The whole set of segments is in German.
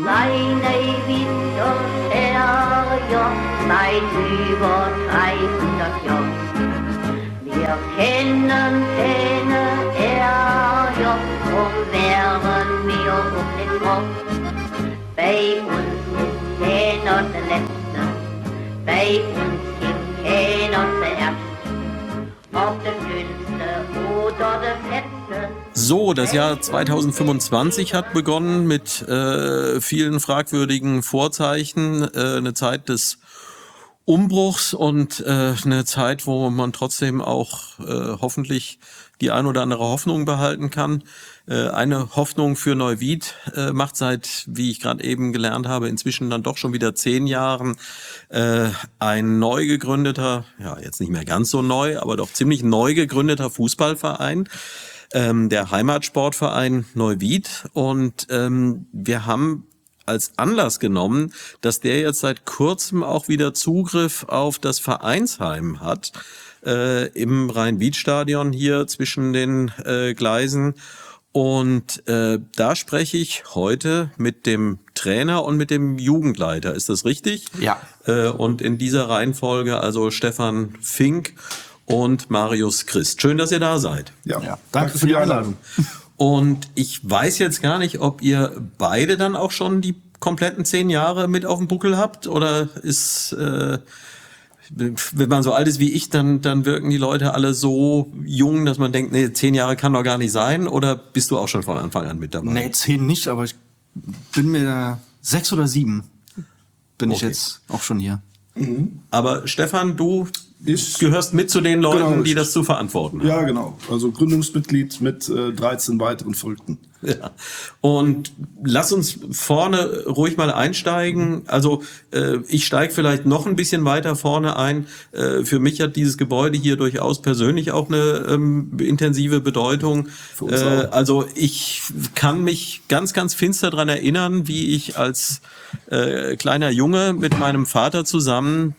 Seine Winterferien seit über 300 Jahren. Wir kennen keine Ärger, drum wären wir auch nicht froh. Bei uns ist keiner der Letzte, bei uns gibt keiner der Erste. Ob der Dünnste oder der Fetzte. So, das Jahr 2025 hat begonnen mit vielen fragwürdigen Vorzeichen, eine Zeit des Umbruchs und eine Zeit, wo man trotzdem auch hoffentlich die ein oder andere Hoffnung behalten kann. Eine Hoffnung für Neuwied macht seit, wie ich gerade eben gelernt habe, inzwischen dann doch schon wieder 10 Jahren ein neu gegründeter, ja jetzt nicht mehr ganz so neu, aber doch ziemlich neu gegründeter Fußballverein, der Heimatsportverein Neuwied. Und wir haben als Anlass genommen, dass der jetzt seit kurzem auch wieder Zugriff auf das Vereinsheim hat, im Rhein-Wied-Stadion hier zwischen den Gleisen. Und da spreche ich heute mit dem Trainer und mit dem Jugendleiter. Ist das richtig? Ja. Und in dieser Reihenfolge also Stefan Fink und Marius Christ. Schön, dass ihr da seid. Ja. Danke für die Einladung. Und ich weiß jetzt gar nicht, ob ihr beide dann auch schon die kompletten 10 Jahre mit auf dem Buckel habt, oder ist, wenn man so alt ist wie ich, dann wirken die Leute alle so jung, dass man denkt, nee, 10 Jahre kann doch gar nicht sein, oder bist du auch schon von Anfang an mit dabei? Nee, 10 nicht, aber ich bin mir 6 oder 7 bin ich jetzt auch schon hier. Mhm. Aber Stefan, du gehörst mit zu den Leuten, genau, die das zu verantworten haben. Ja, genau. Also Gründungsmitglied mit 13 weiteren Verrückten. Ja. Und lass uns vorne ruhig mal einsteigen. Also ich steige vielleicht noch ein bisschen weiter vorne ein. Für mich hat dieses Gebäude hier durchaus persönlich auch eine intensive Bedeutung. Für uns auch. Also ich kann mich ganz, ganz finster dran erinnern, wie ich als kleiner Junge mit meinem Vater zusammen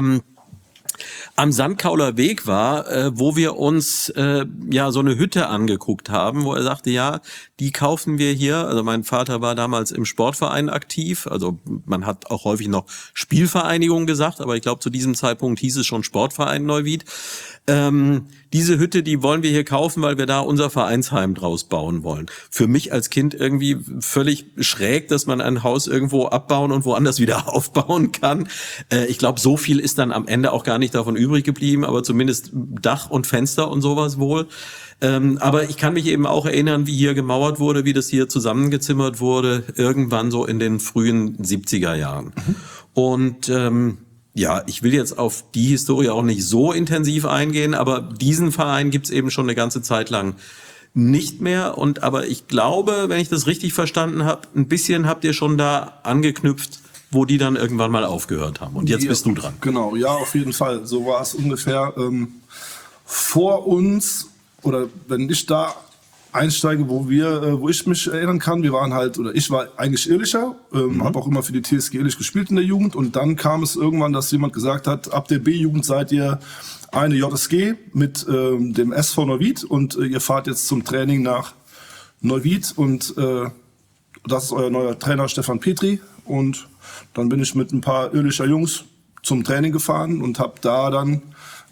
am Sandkauler Weg war, wo wir uns so eine Hütte angeguckt haben, wo er sagte, ja, die kaufen wir hier. Also mein Vater war damals im Sportverein aktiv, also man hat auch häufig noch Spielvereinigung gesagt, aber ich glaube zu diesem Zeitpunkt hieß es schon Sportverein Neuwied. Diese Hütte, die wollen wir hier kaufen, weil wir da unser Vereinsheim draus bauen wollen. Für mich als Kind irgendwie völlig schräg, dass man ein Haus irgendwo abbauen und woanders wieder aufbauen kann. Ich glaube, so viel ist dann am Ende auch gar nicht davon übrig geblieben, aber zumindest Dach und Fenster und sowas wohl. Aber ich kann mich eben auch erinnern, wie hier gemauert wurde, wie das hier zusammengezimmert wurde, irgendwann so in den frühen 70er Jahren. Und ja, ich will jetzt auf die Historie auch nicht so intensiv eingehen, aber diesen Verein gibt's eben schon eine ganze Zeit lang nicht mehr. Aber ich glaube, wenn ich das richtig verstanden habe, ein bisschen habt ihr schon da angeknüpft, wo die dann irgendwann mal aufgehört haben. Und jetzt bist du dran. Genau, ja, auf jeden Fall. So war es ungefähr vor uns, oder wenn ich da einsteige, wo ich mich erinnern kann. Ich war eigentlich Ehrlicher, habe auch immer für die TSG Ehrlich gespielt in der Jugend, und dann kam es irgendwann, dass jemand gesagt hat, ab der B-Jugend seid ihr eine JSG mit dem SV Neuwied, und ihr fahrt jetzt zum Training nach Neuwied, und das ist euer neuer Trainer Stefan Petri, und dann bin ich mit ein paar Ehrlicher Jungs zum Training gefahren und habe da dann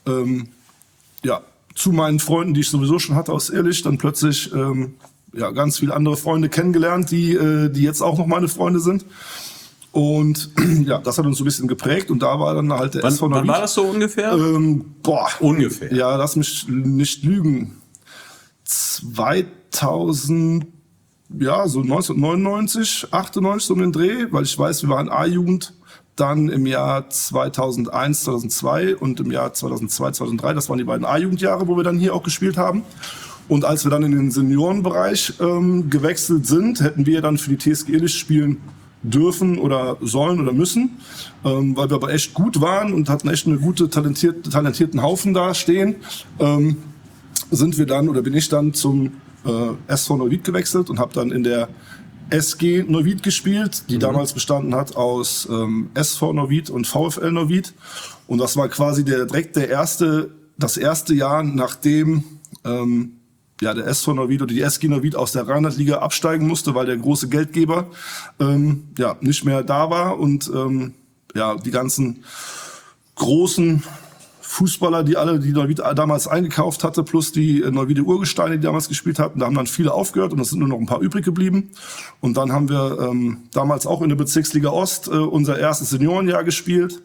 zu meinen Freunden, die ich sowieso schon hatte aus Ehrlich, dann plötzlich ganz viele andere Freunde kennengelernt, die jetzt auch noch meine Freunde sind. Und ja, das hat uns so ein bisschen geprägt, und da war dann halt der SV Neuwied. Wann war das so ungefähr? Ungefähr. Ja, lass mich nicht lügen. 2000, so 1999, 98 so um den Dreh, weil ich weiß, wir waren A-Jugend. Dann im Jahr 2001, 2002 und im Jahr 2002, 2003, das waren die beiden A-Jugendjahre, wo wir dann hier auch gespielt haben. Und als wir dann in den Seniorenbereich gewechselt sind, hätten wir dann für die TSG Ehrlich spielen dürfen oder sollen oder müssen, weil wir aber echt gut waren und hatten echt eine gute, talentierten Haufen da stehen, bin ich dann zum SV Neuwied gewechselt und habe dann in der SG Neuwied gespielt, die damals bestanden hat aus SV Neuwied und VfL Neuwied. Und das war quasi das erste Jahr, nachdem ja, der SV Neuwied oder die SG Neuwied aus der Rheinland-Liga absteigen musste, weil der große Geldgeber ja, nicht mehr da war und ja, die ganzen großen Fußballer, die Neuwied damals eingekauft hatte, plus die Neuwieder Urgesteine, die damals gespielt hatten, da haben dann viele aufgehört und es sind nur noch ein paar übrig geblieben. Und dann haben wir damals auch in der Bezirksliga Ost unser erstes Seniorenjahr gespielt.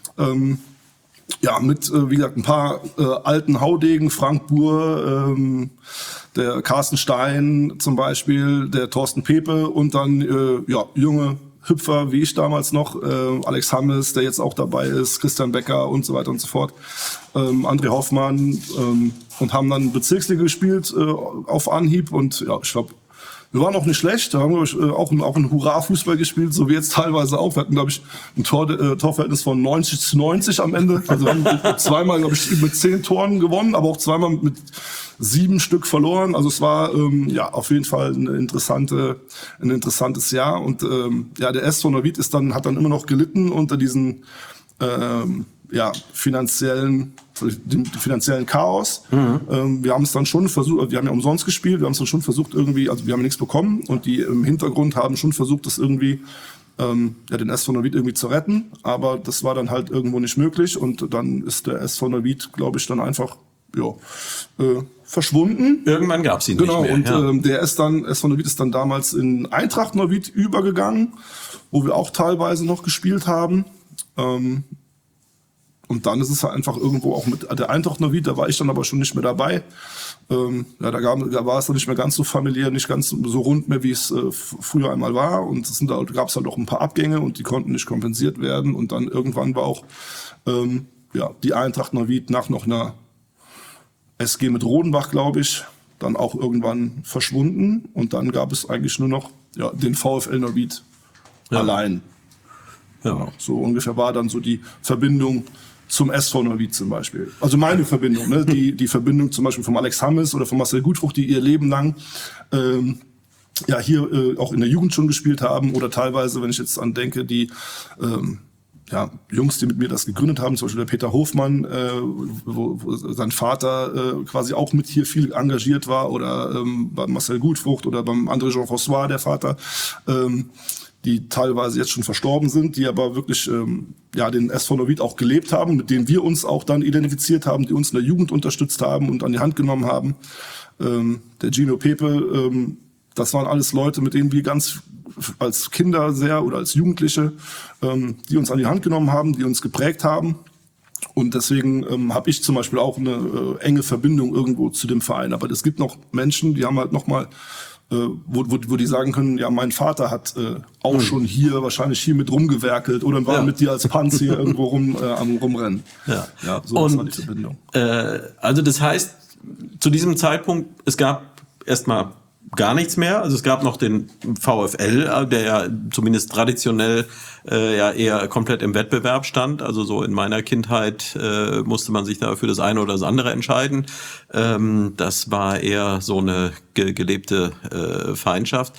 Ja, mit, wie gesagt, ein paar alten Haudegen, Frank Buhr, der Carsten Stein zum Beispiel, der Thorsten Pepe und dann ja, junge Hüpfer, wie ich damals noch, Alex Hammes, der jetzt auch dabei ist, Christian Becker und so weiter und so fort, André Hoffmann und haben dann Bezirksliga gespielt auf Anhieb und ja, ich glaube, wir waren auch nicht schlecht, da haben wir auch ein Hurra-Fußball gespielt, so wie jetzt teilweise auch. Wir hatten, glaube ich, ein Torverhältnis von 90-90 am Ende. Also wir haben zweimal, glaube ich, mit 10 Toren gewonnen, aber auch zweimal mit 7 Stück verloren. Also es war ja auf jeden Fall ein interessantes Jahr. Und ja, der SV Neuwied hat dann immer noch gelitten unter diesen ja, finanziellen Chaos. Wir haben es dann schon versucht, wir haben ja umsonst gespielt, wir haben es dann schon versucht irgendwie, also wir haben nichts bekommen und die im Hintergrund haben schon versucht, das irgendwie, ja, den SV Neuwied irgendwie zu retten, aber das war dann halt irgendwo nicht möglich und dann ist der SV Neuwied, glaube ich, dann einfach, ja, verschwunden. Irgendwann gab es ihn genau, nicht mehr. Und der SV Neuwied ist dann damals in Eintracht Neuwied übergegangen, wo wir auch teilweise noch gespielt haben. Und dann ist es halt einfach irgendwo auch mit der Eintracht Neuwied, da war ich dann aber schon nicht mehr dabei. Ja, da war es dann nicht mehr ganz so familiär, nicht ganz so rund mehr, wie es früher einmal war. Und da gab es halt auch ein paar Abgänge und die konnten nicht kompensiert werden. Und dann irgendwann war auch ja, die Eintracht Neuwied nach noch einer SG mit Rodenbach, glaube ich, dann auch irgendwann verschwunden. Und dann gab es eigentlich nur noch ja, den VfL Neuwied allein. Ja. Genau. So ungefähr war dann so die Verbindung zum SV Neuwied zum Beispiel. Also meine Verbindung, ne? Die Verbindung zum Beispiel vom Alex Hammes oder von Marcel Gutfrucht, die ihr Leben lang ja hier auch in der Jugend schon gespielt haben oder teilweise, wenn ich jetzt an denke, die ja, Jungs, die mit mir das gegründet haben, zum Beispiel der Peter Hofmann, wo sein Vater quasi auch mit hier viel engagiert war oder beim Marcel Gutfrucht oder beim André Jean-François, der Vater, die teilweise jetzt schon verstorben sind, die aber wirklich ja den SV Neuwied auch gelebt haben, mit denen wir uns auch dann identifiziert haben, die uns in der Jugend unterstützt haben und an die Hand genommen haben. Der Gino Pepe, das waren alles Leute, mit denen wir ganz als Kinder sehr oder als Jugendliche, die uns an die Hand genommen haben, die uns geprägt haben. Und deswegen habe ich zum Beispiel auch eine enge Verbindung irgendwo zu dem Verein. Aber es gibt noch Menschen, die haben halt nochmal wo die sagen können, ja, mein Vater hat auch schon wahrscheinlich hier mit rumgewerkelt oder war mit dir als Panz hier irgendwo rumrennen. Ja, ja, so war die Verbindung. Also das heißt, zu diesem Zeitpunkt, es gab erstmal gar nichts mehr. Also es gab noch den VfL, der ja zumindest traditionell ja eher komplett im Wettbewerb stand. Also so in meiner Kindheit musste man sich da für das eine oder das andere entscheiden. Das war eher so eine gelebte Feindschaft.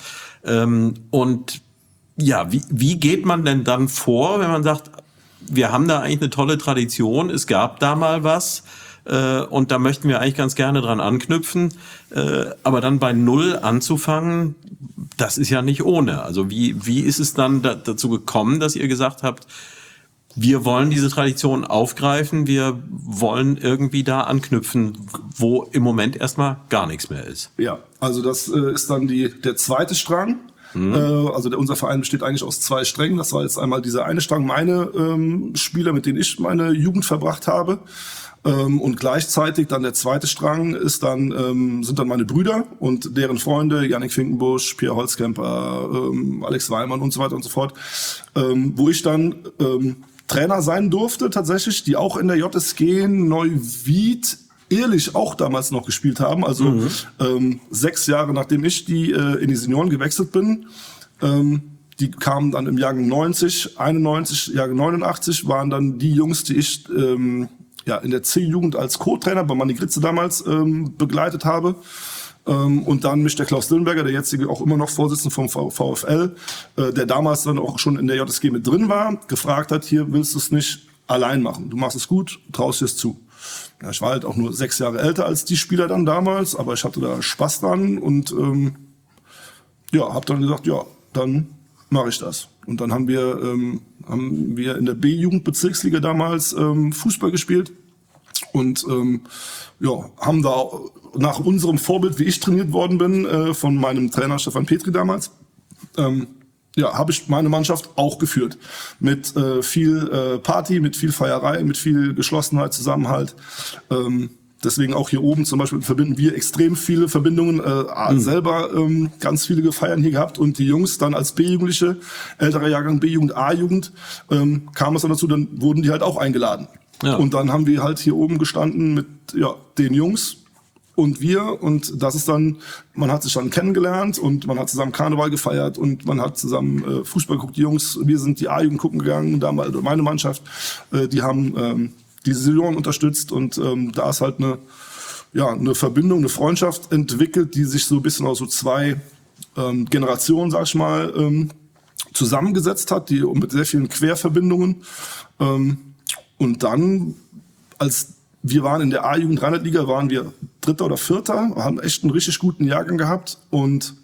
Und ja, wie geht man denn dann vor, wenn man sagt, wir haben da eigentlich eine tolle Tradition, es gab da mal was, und da möchten wir eigentlich ganz gerne dran anknüpfen, aber dann bei Null anzufangen, das ist ja nicht ohne. Also wie ist es dann dazu gekommen, dass ihr gesagt habt, wir wollen diese Tradition aufgreifen, wir wollen irgendwie da anknüpfen, wo im Moment erstmal gar nichts mehr ist? Ja, also das ist dann der zweite Strang. Also unser Verein besteht eigentlich aus 2 Strängen. Das war jetzt einmal dieser eine Strang, meine Spieler, mit denen ich meine Jugend verbracht habe. Und gleichzeitig dann der zweite Strang ist sind dann meine Brüder und deren Freunde, Yannick Finkenbusch, Pierre Holzkemper, Alex Weimann und so weiter und so fort, wo ich dann Trainer sein durfte tatsächlich, die auch in der JSG Neuwied ehrlich auch damals noch gespielt haben, also 6 Jahre nachdem ich in die Senioren gewechselt bin. Die kamen dann im Jahrgang 90, 91, Jahrgang 89 waren dann die Jungs, die ich ja in der C-Jugend als Co-Trainer bei Manni Gritze damals begleitet habe. Und dann mich der Klaus Dillenberger, der jetzige auch immer noch Vorsitzende vom VfL, der damals dann auch schon in der JSG mit drin war, gefragt hat, hier willst du es nicht allein machen. Du machst es gut, traust dir es zu. ja, ich war halt auch nur 6 Jahre älter als die Spieler dann damals, aber ich hatte da Spaß dran und ja, habe dann gesagt, ja, dann mache ich das. Und dann haben wir in der B-Jugend-Bezirksliga damals Fußball gespielt und ja, haben da nach unserem Vorbild, wie ich trainiert worden bin, von meinem Trainer Stefan Petri damals, ja, habe ich meine Mannschaft auch geführt. Mit viel Party, mit viel Feierei, mit viel Geschlossenheit, Zusammenhalt. Deswegen auch hier oben zum Beispiel verbinden wir extrem viele Verbindungen, selber ganz viele Feiern hier gehabt und die Jungs dann als B-Jugendliche, älterer Jahrgang B-Jugend, A-Jugend, kam es dann dazu, dann wurden die halt auch eingeladen. Ja. Und dann haben wir halt hier oben gestanden mit den Jungs und wir und das ist dann, man hat sich dann kennengelernt und man hat zusammen Karneval gefeiert und man hat zusammen Fußball geguckt, die Jungs, wir sind die A-Jugend gucken gegangen, damals meine Mannschaft, die haben die Saison unterstützt und da ist halt eine Verbindung, eine Freundschaft entwickelt, die sich so ein bisschen aus so 2 Generationen, sag ich mal, zusammengesetzt hat, die mit sehr vielen Querverbindungen. Und dann, als wir waren in der A-Jugend Rheinland-Liga, waren wir 3. oder 4., haben echt einen richtig guten Jahrgang gehabt und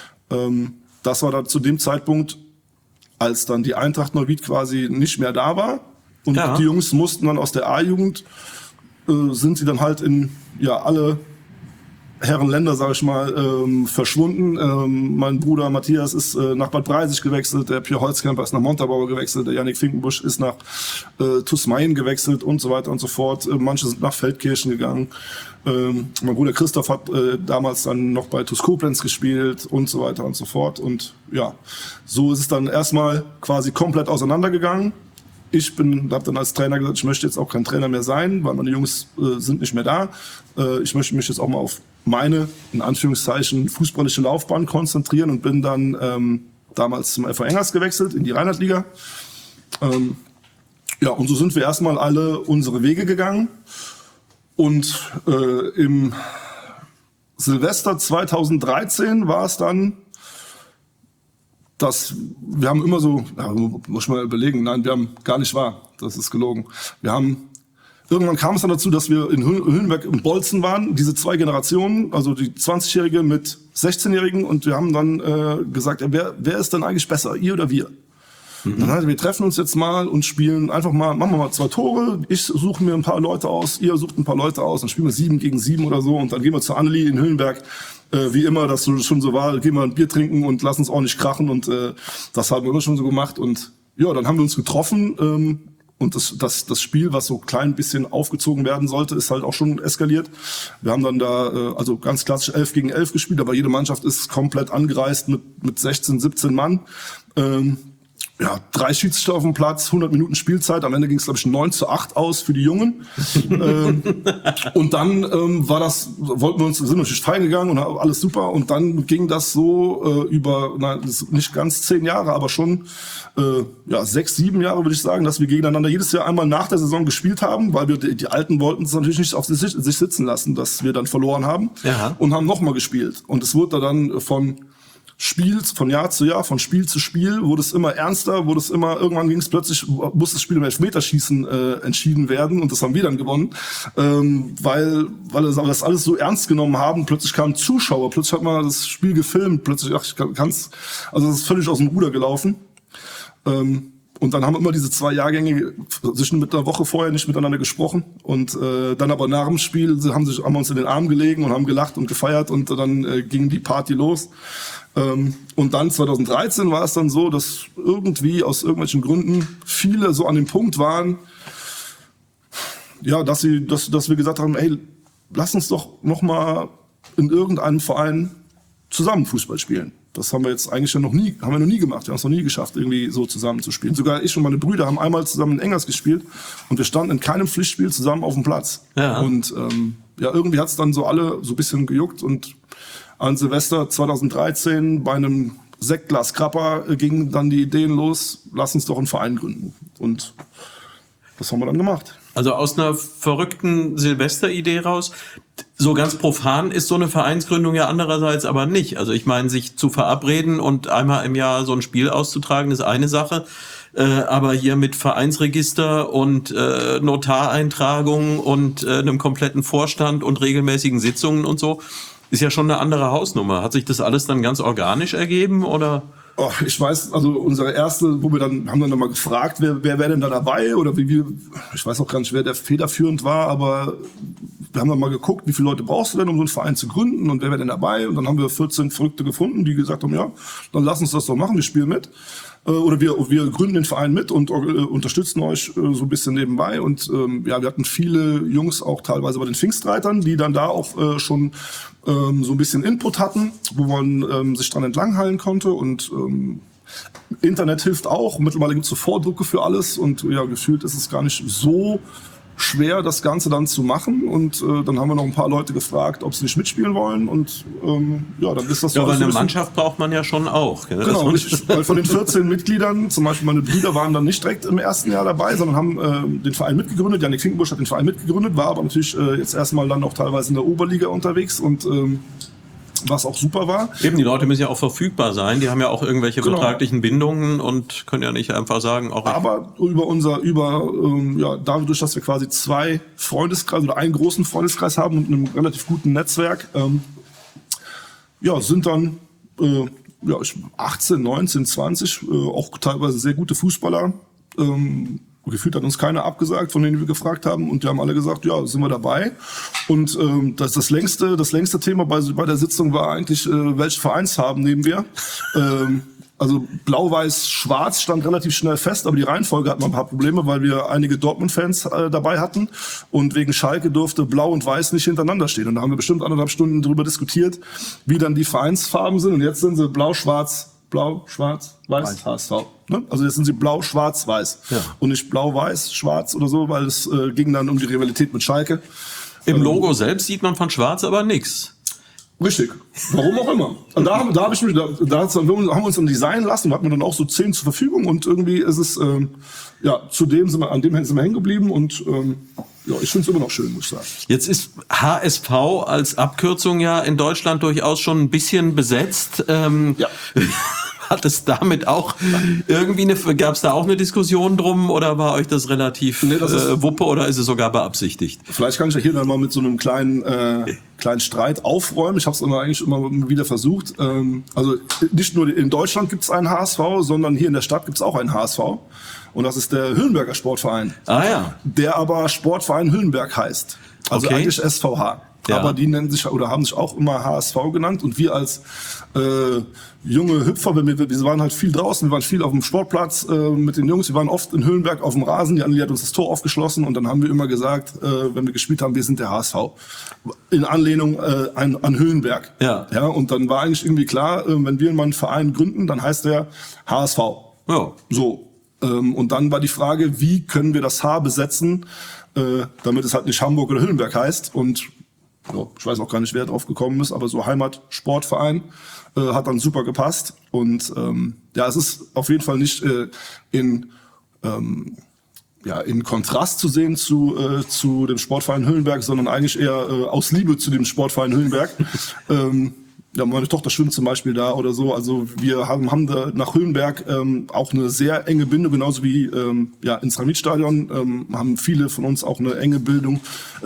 das war dann zu dem Zeitpunkt, als dann die Eintracht Neuwied quasi nicht mehr da war. Und die Jungs mussten dann aus der A-Jugend, sind sie dann halt in alle Herrenländer, sag ich mal, verschwunden. Mein Bruder Matthias ist nach Bad Breisig gewechselt, der Pierre Holzkemper ist nach Montabaur gewechselt, der Yannick Finkenbusch ist nach TuS Mayen gewechselt und so weiter und so fort. Manche sind nach Feldkirchen gegangen. Mein Bruder Christoph hat damals dann noch bei TuS Koblenz gespielt und so weiter und so fort. Und ja, so ist es dann erstmal quasi komplett auseinandergegangen. Ich habe dann als Trainer gesagt, ich möchte jetzt auch kein Trainer mehr sein, weil meine Jungs sind nicht mehr da. Ich möchte mich jetzt auch mal auf meine, in Anführungszeichen, fußballische Laufbahn konzentrieren und bin dann damals zum FV Engers gewechselt, in die Rheinland-Liga. Ja, und so sind wir erstmal alle unsere Wege gegangen. Und im Silvester 2013 war es dann, wir haben immer so, muss ich mal überlegen, nein, wir haben gar nicht wahr, das ist gelogen. Irgendwann kam es dann dazu, dass wir in Hüllenberg und Bolzen waren, diese 2 Generationen, also die 20-Jährige mit 16-Jährigen und wir haben dann gesagt, wer ist denn eigentlich besser, ihr oder wir? Dann halt, wir treffen uns jetzt mal und spielen einfach mal, machen wir mal 2 Tore, ich suche mir ein paar Leute aus, ihr sucht ein paar Leute aus, dann spielen wir 7 gegen 7 oder so und dann gehen wir zu Annelie in Hüllenberg, wie immer, das schon so war, gehen wir ein Bier trinken und lassen uns ordentlich krachen und das haben wir immer schon so gemacht und ja, dann haben wir uns getroffen und das Spiel, was so klein bisschen aufgezogen werden sollte, ist halt auch schon eskaliert. Wir haben dann da also ganz klassisch 11 gegen 11 gespielt, aber jede Mannschaft ist komplett angereist mit 16, 17 Mann. 3 Schiedsrichter auf dem Platz, 100 Minuten Spielzeit. Am Ende ging es, glaube ich, 9:8 aus für die Jungen. Und dann sind wir natürlich feiern gegangen und alles super. Und dann ging das so über, nicht ganz 10 Jahre, aber schon 6, 7 Jahre, würde ich sagen, dass wir gegeneinander jedes Jahr einmal nach der Saison gespielt haben, weil wir die Alten wollten es natürlich nicht auf sich sitzen lassen, dass wir dann verloren haben und haben nochmal gespielt. Und es wurde dann von Jahr zu Jahr, von Spiel zu Spiel, wurde es immer ernster, irgendwann ging es plötzlich, musste das Spiel im Elfmeterschießen entschieden werden und das haben wir dann gewonnen, weil wir das alles so ernst genommen haben. Plötzlich kamen Zuschauer, plötzlich hat man das Spiel gefilmt, plötzlich, das ist völlig aus dem Ruder gelaufen. Und dann haben immer diese 2 Jahrgänge sich mit einer Woche vorher nicht miteinander gesprochen und dann aber nach dem Spiel haben wir uns in den Arm gelegen und haben gelacht und gefeiert und dann ging die Party los. Und dann 2013 war es dann so, dass irgendwie aus irgendwelchen Gründen viele so an dem Punkt waren, ja, dass wir gesagt haben, ey, lass uns doch noch mal in irgendeinem Verein zusammen Fußball spielen. Das haben wir jetzt eigentlich noch nie gemacht. Wir haben es noch nie geschafft, irgendwie so zusammen zu spielen. Sogar ich und meine Brüder haben einmal zusammen in Engers gespielt und wir standen in keinem Pflichtspiel zusammen auf dem Platz. Ja. Und irgendwie hat es dann so alle so ein bisschen gejuckt und an Silvester 2013 bei einem Sektglas Krapper gingen dann die Ideen los, lass uns doch einen Verein gründen. Und das haben wir dann gemacht. Also aus einer verrückten Silvesteridee raus. So ganz profan ist so eine Vereinsgründung ja andererseits aber nicht. Also ich meine, sich zu verabreden und einmal im Jahr so ein Spiel auszutragen, ist eine Sache. Aber hier mit Vereinsregister und Notareintragung und einem kompletten Vorstand und regelmäßigen Sitzungen und so, ist ja schon eine andere Hausnummer. Hat sich das alles dann ganz organisch ergeben oder? Oh, ich weiß, also unsere erste, wo wir dann, haben dann nochmal gefragt, wer wäre denn da dabei oder ich weiß auch gar nicht, wer der federführend war, aber wir haben dann mal geguckt, wie viele Leute brauchst du denn, um so einen Verein zu gründen und wer wäre denn dabei? Und dann haben wir 14 Verrückte gefunden, die gesagt haben, ja, dann lass uns das doch machen, wir spielen mit. Oder wir gründen den Verein mit und unterstützen euch so ein bisschen nebenbei. Und ja, wir hatten viele Jungs auch teilweise bei den Pfingstreitern, die dann da auch schon so ein bisschen Input hatten, wo man sich dran entlanghalten konnte. Und Internet hilft auch. Mittlerweile gibt es so Vordrucke für alles. Und ja, gefühlt ist es gar nicht so schwer, das Ganze dann zu machen. Und dann haben wir noch ein paar Leute gefragt, ob sie nicht mitspielen wollen. Und ja, dann ist das so. Ja, weil eine Mannschaft braucht man ja schon auch. Gell? Genau, weil von den 14 Mitgliedern, zum Beispiel meine Brüder waren dann nicht direkt im ersten Jahr dabei, sondern haben den Verein mitgegründet. Janik Finkenbusch hat den Verein mitgegründet, war aber natürlich jetzt erstmal dann auch teilweise in der Oberliga unterwegs und was auch super war. Eben, die Leute müssen ja auch verfügbar sein. Die haben ja auch irgendwelche vertraglichen Bindungen und können ja nicht einfach sagen, auch aber ja, dadurch, dass wir quasi zwei Freundeskreise oder einen großen Freundeskreis haben und einem relativ guten Netzwerk, ja, sind dann 18, 19, 20 auch teilweise sehr gute Fußballer. Gefühlt hat uns keiner abgesagt, von denen wir gefragt haben. Und die haben alle gesagt, ja, sind wir dabei. Und das längste Thema bei der Sitzung war eigentlich, welche Vereinsfarben nehmen wir. Also Blau-Weiß-Schwarz stand relativ schnell fest, aber die Reihenfolge hat mal ein paar Probleme, weil wir einige Dortmund-Fans dabei hatten. Und wegen Schalke durfte Blau und Weiß nicht hintereinander stehen. Und da haben wir bestimmt 1,5 Stunden drüber diskutiert, wie dann die Vereinsfarben sind. Und jetzt sind sie Blau, Schwarz, Weiß, HSV. Ne? Also jetzt sind sie Blau, Schwarz, Weiß. Ja. Und nicht Blau, Weiß, Schwarz oder so, weil es ging dann um die Rivalität mit Schalke. Im Logo selbst sieht man von Schwarz aber nichts. Richtig. Warum auch immer. Und da haben wir uns dann designen lassen, da hatten wir dann auch so 10 zur Verfügung und irgendwie ist es, ja, an dem sind wir hängen geblieben und ja, ich finde es immer noch schön, muss ich sagen. Jetzt ist HSV als Abkürzung ja in Deutschland durchaus schon ein bisschen besetzt. Ja. Hat es damit auch irgendwie gab es da auch eine Diskussion drum oder war euch das relativ Wuppe oder ist es sogar beabsichtigt? Vielleicht kann ich ja hier dann mal mit so einem kleinen Streit aufräumen. Ich habe es eigentlich immer wieder versucht. Also nicht nur in Deutschland gibt es einen HSV, sondern hier in der Stadt gibt es auch einen HSV. Und das ist der Hüllenberger Sportverein. Ah ja. Der aber Sportverein Hüllenberg heißt. Also eigentlich SVH. Ja. Aber die nennen sich oder haben sich auch immer HSV genannt und wir als junge Hüpfer, wir waren halt viel draußen, wir waren viel auf dem Sportplatz mit den Jungs, wir waren oft in Hüllenberg auf dem Rasen, die Annelie hat uns das Tor aufgeschlossen und dann haben wir immer gesagt, wenn wir gespielt haben, wir sind der HSV. In Anlehnung an Hüllenberg. Ja. Ja. Und dann war eigentlich irgendwie klar, wenn wir mal einen Verein gründen, dann heißt der HSV. Ja. So. Und dann war die Frage, wie können wir das H besetzen, damit es halt nicht Hamburg oder Hüllenberg heißt und ja, ich weiß auch gar nicht, wer drauf gekommen ist, aber so Heimatsportverein hat dann super gepasst. Und ja, es ist auf jeden Fall nicht in Kontrast zu sehen zu dem Sportverein Hüllenberg, sondern eigentlich eher aus Liebe zu dem Sportverein Hüllenberg. Ja, meine Tochter schwimmt zum Beispiel da oder so. Also wir haben da nach Hüllenberg auch eine sehr enge Bindung, genauso wie ins Ramit-Stadion haben viele von uns auch eine enge Bindung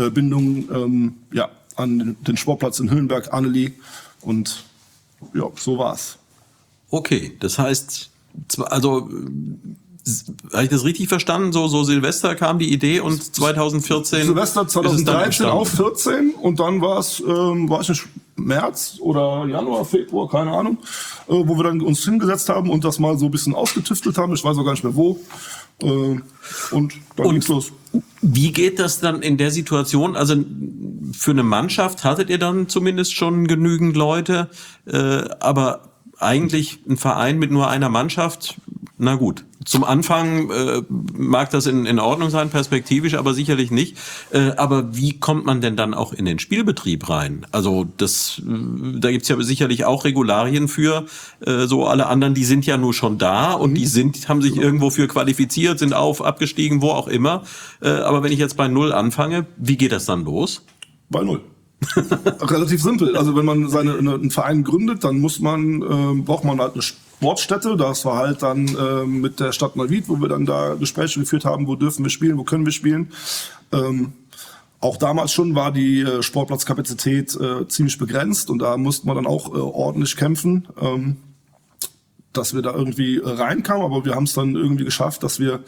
an den Sportplatz in Hüllenberg, Annelie. Und ja, so war's. Okay, das heißt, also habe ich das richtig verstanden? So Silvester kam die Idee und 2014. Silvester 2013 auf 14 und dann war es nicht März oder Januar, Februar, keine Ahnung, wo wir dann uns hingesetzt haben und das mal so ein bisschen ausgetüftelt haben. Ich weiß auch gar nicht mehr wo. Und dann ging's los. Wie geht das dann in der Situation? Also für eine Mannschaft hattet ihr dann zumindest schon genügend Leute, aber eigentlich ein Verein mit nur einer Mannschaft, na gut, zum Anfang mag das in Ordnung sein, perspektivisch, aber sicherlich nicht. Aber wie kommt man denn dann auch in den Spielbetrieb rein? Also da gibt's ja sicherlich auch Regularien für. So alle anderen, die sind ja nur schon da und haben sich irgendwo für qualifiziert, sind abgestiegen, wo auch immer. Aber wenn ich jetzt bei Null anfange, wie geht das dann los? Bei Null. Relativ simpel. Also wenn man einen Verein gründet, dann braucht man halt eine Sportstätte. Das war halt dann mit der Stadt Neuwied, wo wir dann da Gespräche geführt haben, wo dürfen wir spielen, wo können wir spielen. Auch damals schon war die Sportplatzkapazität ziemlich begrenzt und da musste man dann auch ordentlich kämpfen, dass wir da irgendwie reinkamen. Aber wir haben es dann irgendwie geschafft, dass wir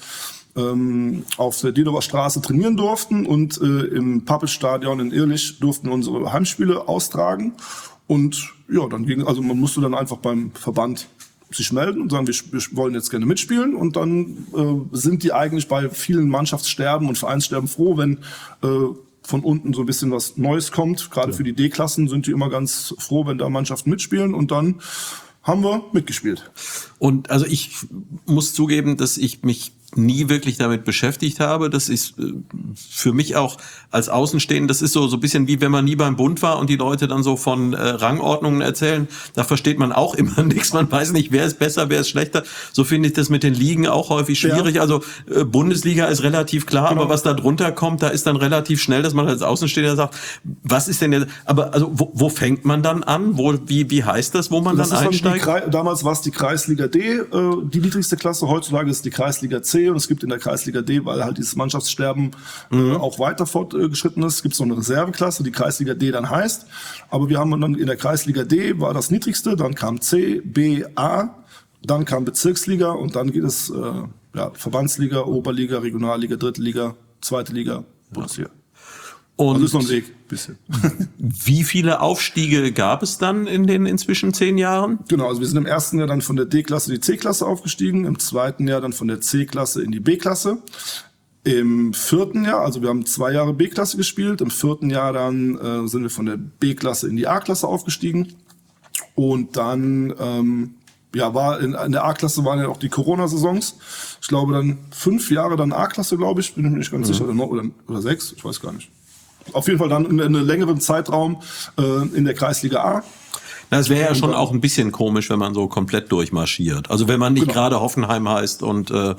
auf der Diedower Straße trainieren durften und im Pappelstadion in Irlich durften unsere Heimspiele austragen. Und ja, man musste dann einfach beim Verband sich melden und sagen, wir wollen jetzt gerne mitspielen. Und dann sind die eigentlich bei vielen Mannschaftssterben und Vereinssterben froh, wenn von unten so ein bisschen was Neues kommt. Gerade für die D-Klassen sind die immer ganz froh, wenn da Mannschaften mitspielen. Und dann haben wir mitgespielt. Und also ich muss zugeben, dass ich mich nie wirklich damit beschäftigt habe. Das ist für mich auch als Außenstehender, das ist so ein bisschen wie wenn man nie beim Bund war und die Leute dann so von Rangordnungen erzählen. Da versteht man auch immer nichts. Man weiß nicht, wer ist besser, wer ist schlechter. So finde ich das mit den Ligen auch häufig schwierig. Ja. Also Bundesliga ist relativ klar, genau. Aber was da drunter kommt, da ist dann relativ schnell, dass man als Außenstehender sagt, was ist denn jetzt, aber also wo fängt man dann an? Wie heißt das, wo man dann einsteigt? Damals war es die Kreisliga D, die niedrigste Klasse. Heutzutage ist die Kreisliga C. Und es gibt in der Kreisliga D, weil halt dieses Mannschaftssterben auch weiter fortgeschritten ist, gibt es so eine Reserveklasse, die Kreisliga D dann heißt. Aber wir haben dann in der Kreisliga D war das niedrigste, dann kam C, B, A, dann kam Bezirksliga und dann geht es Verbandsliga, Oberliga, Regionalliga, Dritte Liga, Zweite Liga, Bundesliga. Und also ist noch ein Weg, bisschen. Wie viele Aufstiege gab es dann in den inzwischen 10 Jahren? Genau, also wir sind im ersten Jahr dann von der D-Klasse in die C-Klasse aufgestiegen, im zweiten Jahr dann von der C-Klasse in die B-Klasse. Im vierten Jahr, also wir haben 2 Jahre B-Klasse gespielt, im vierten Jahr dann sind wir von der B-Klasse in die A-Klasse aufgestiegen. Und dann war in der A-Klasse waren ja auch die Corona-Saisons. Ich glaube dann 5 Jahre dann A-Klasse, glaube ich, bin ich mir nicht ganz sicher, oder 6, ich weiß gar nicht. Auf jeden Fall dann in einem längeren Zeitraum in der Kreisliga A. Das wäre ja schon auch ein bisschen komisch, wenn man so komplett durchmarschiert. Also wenn man nicht gerade Hoffenheim heißt und Genau.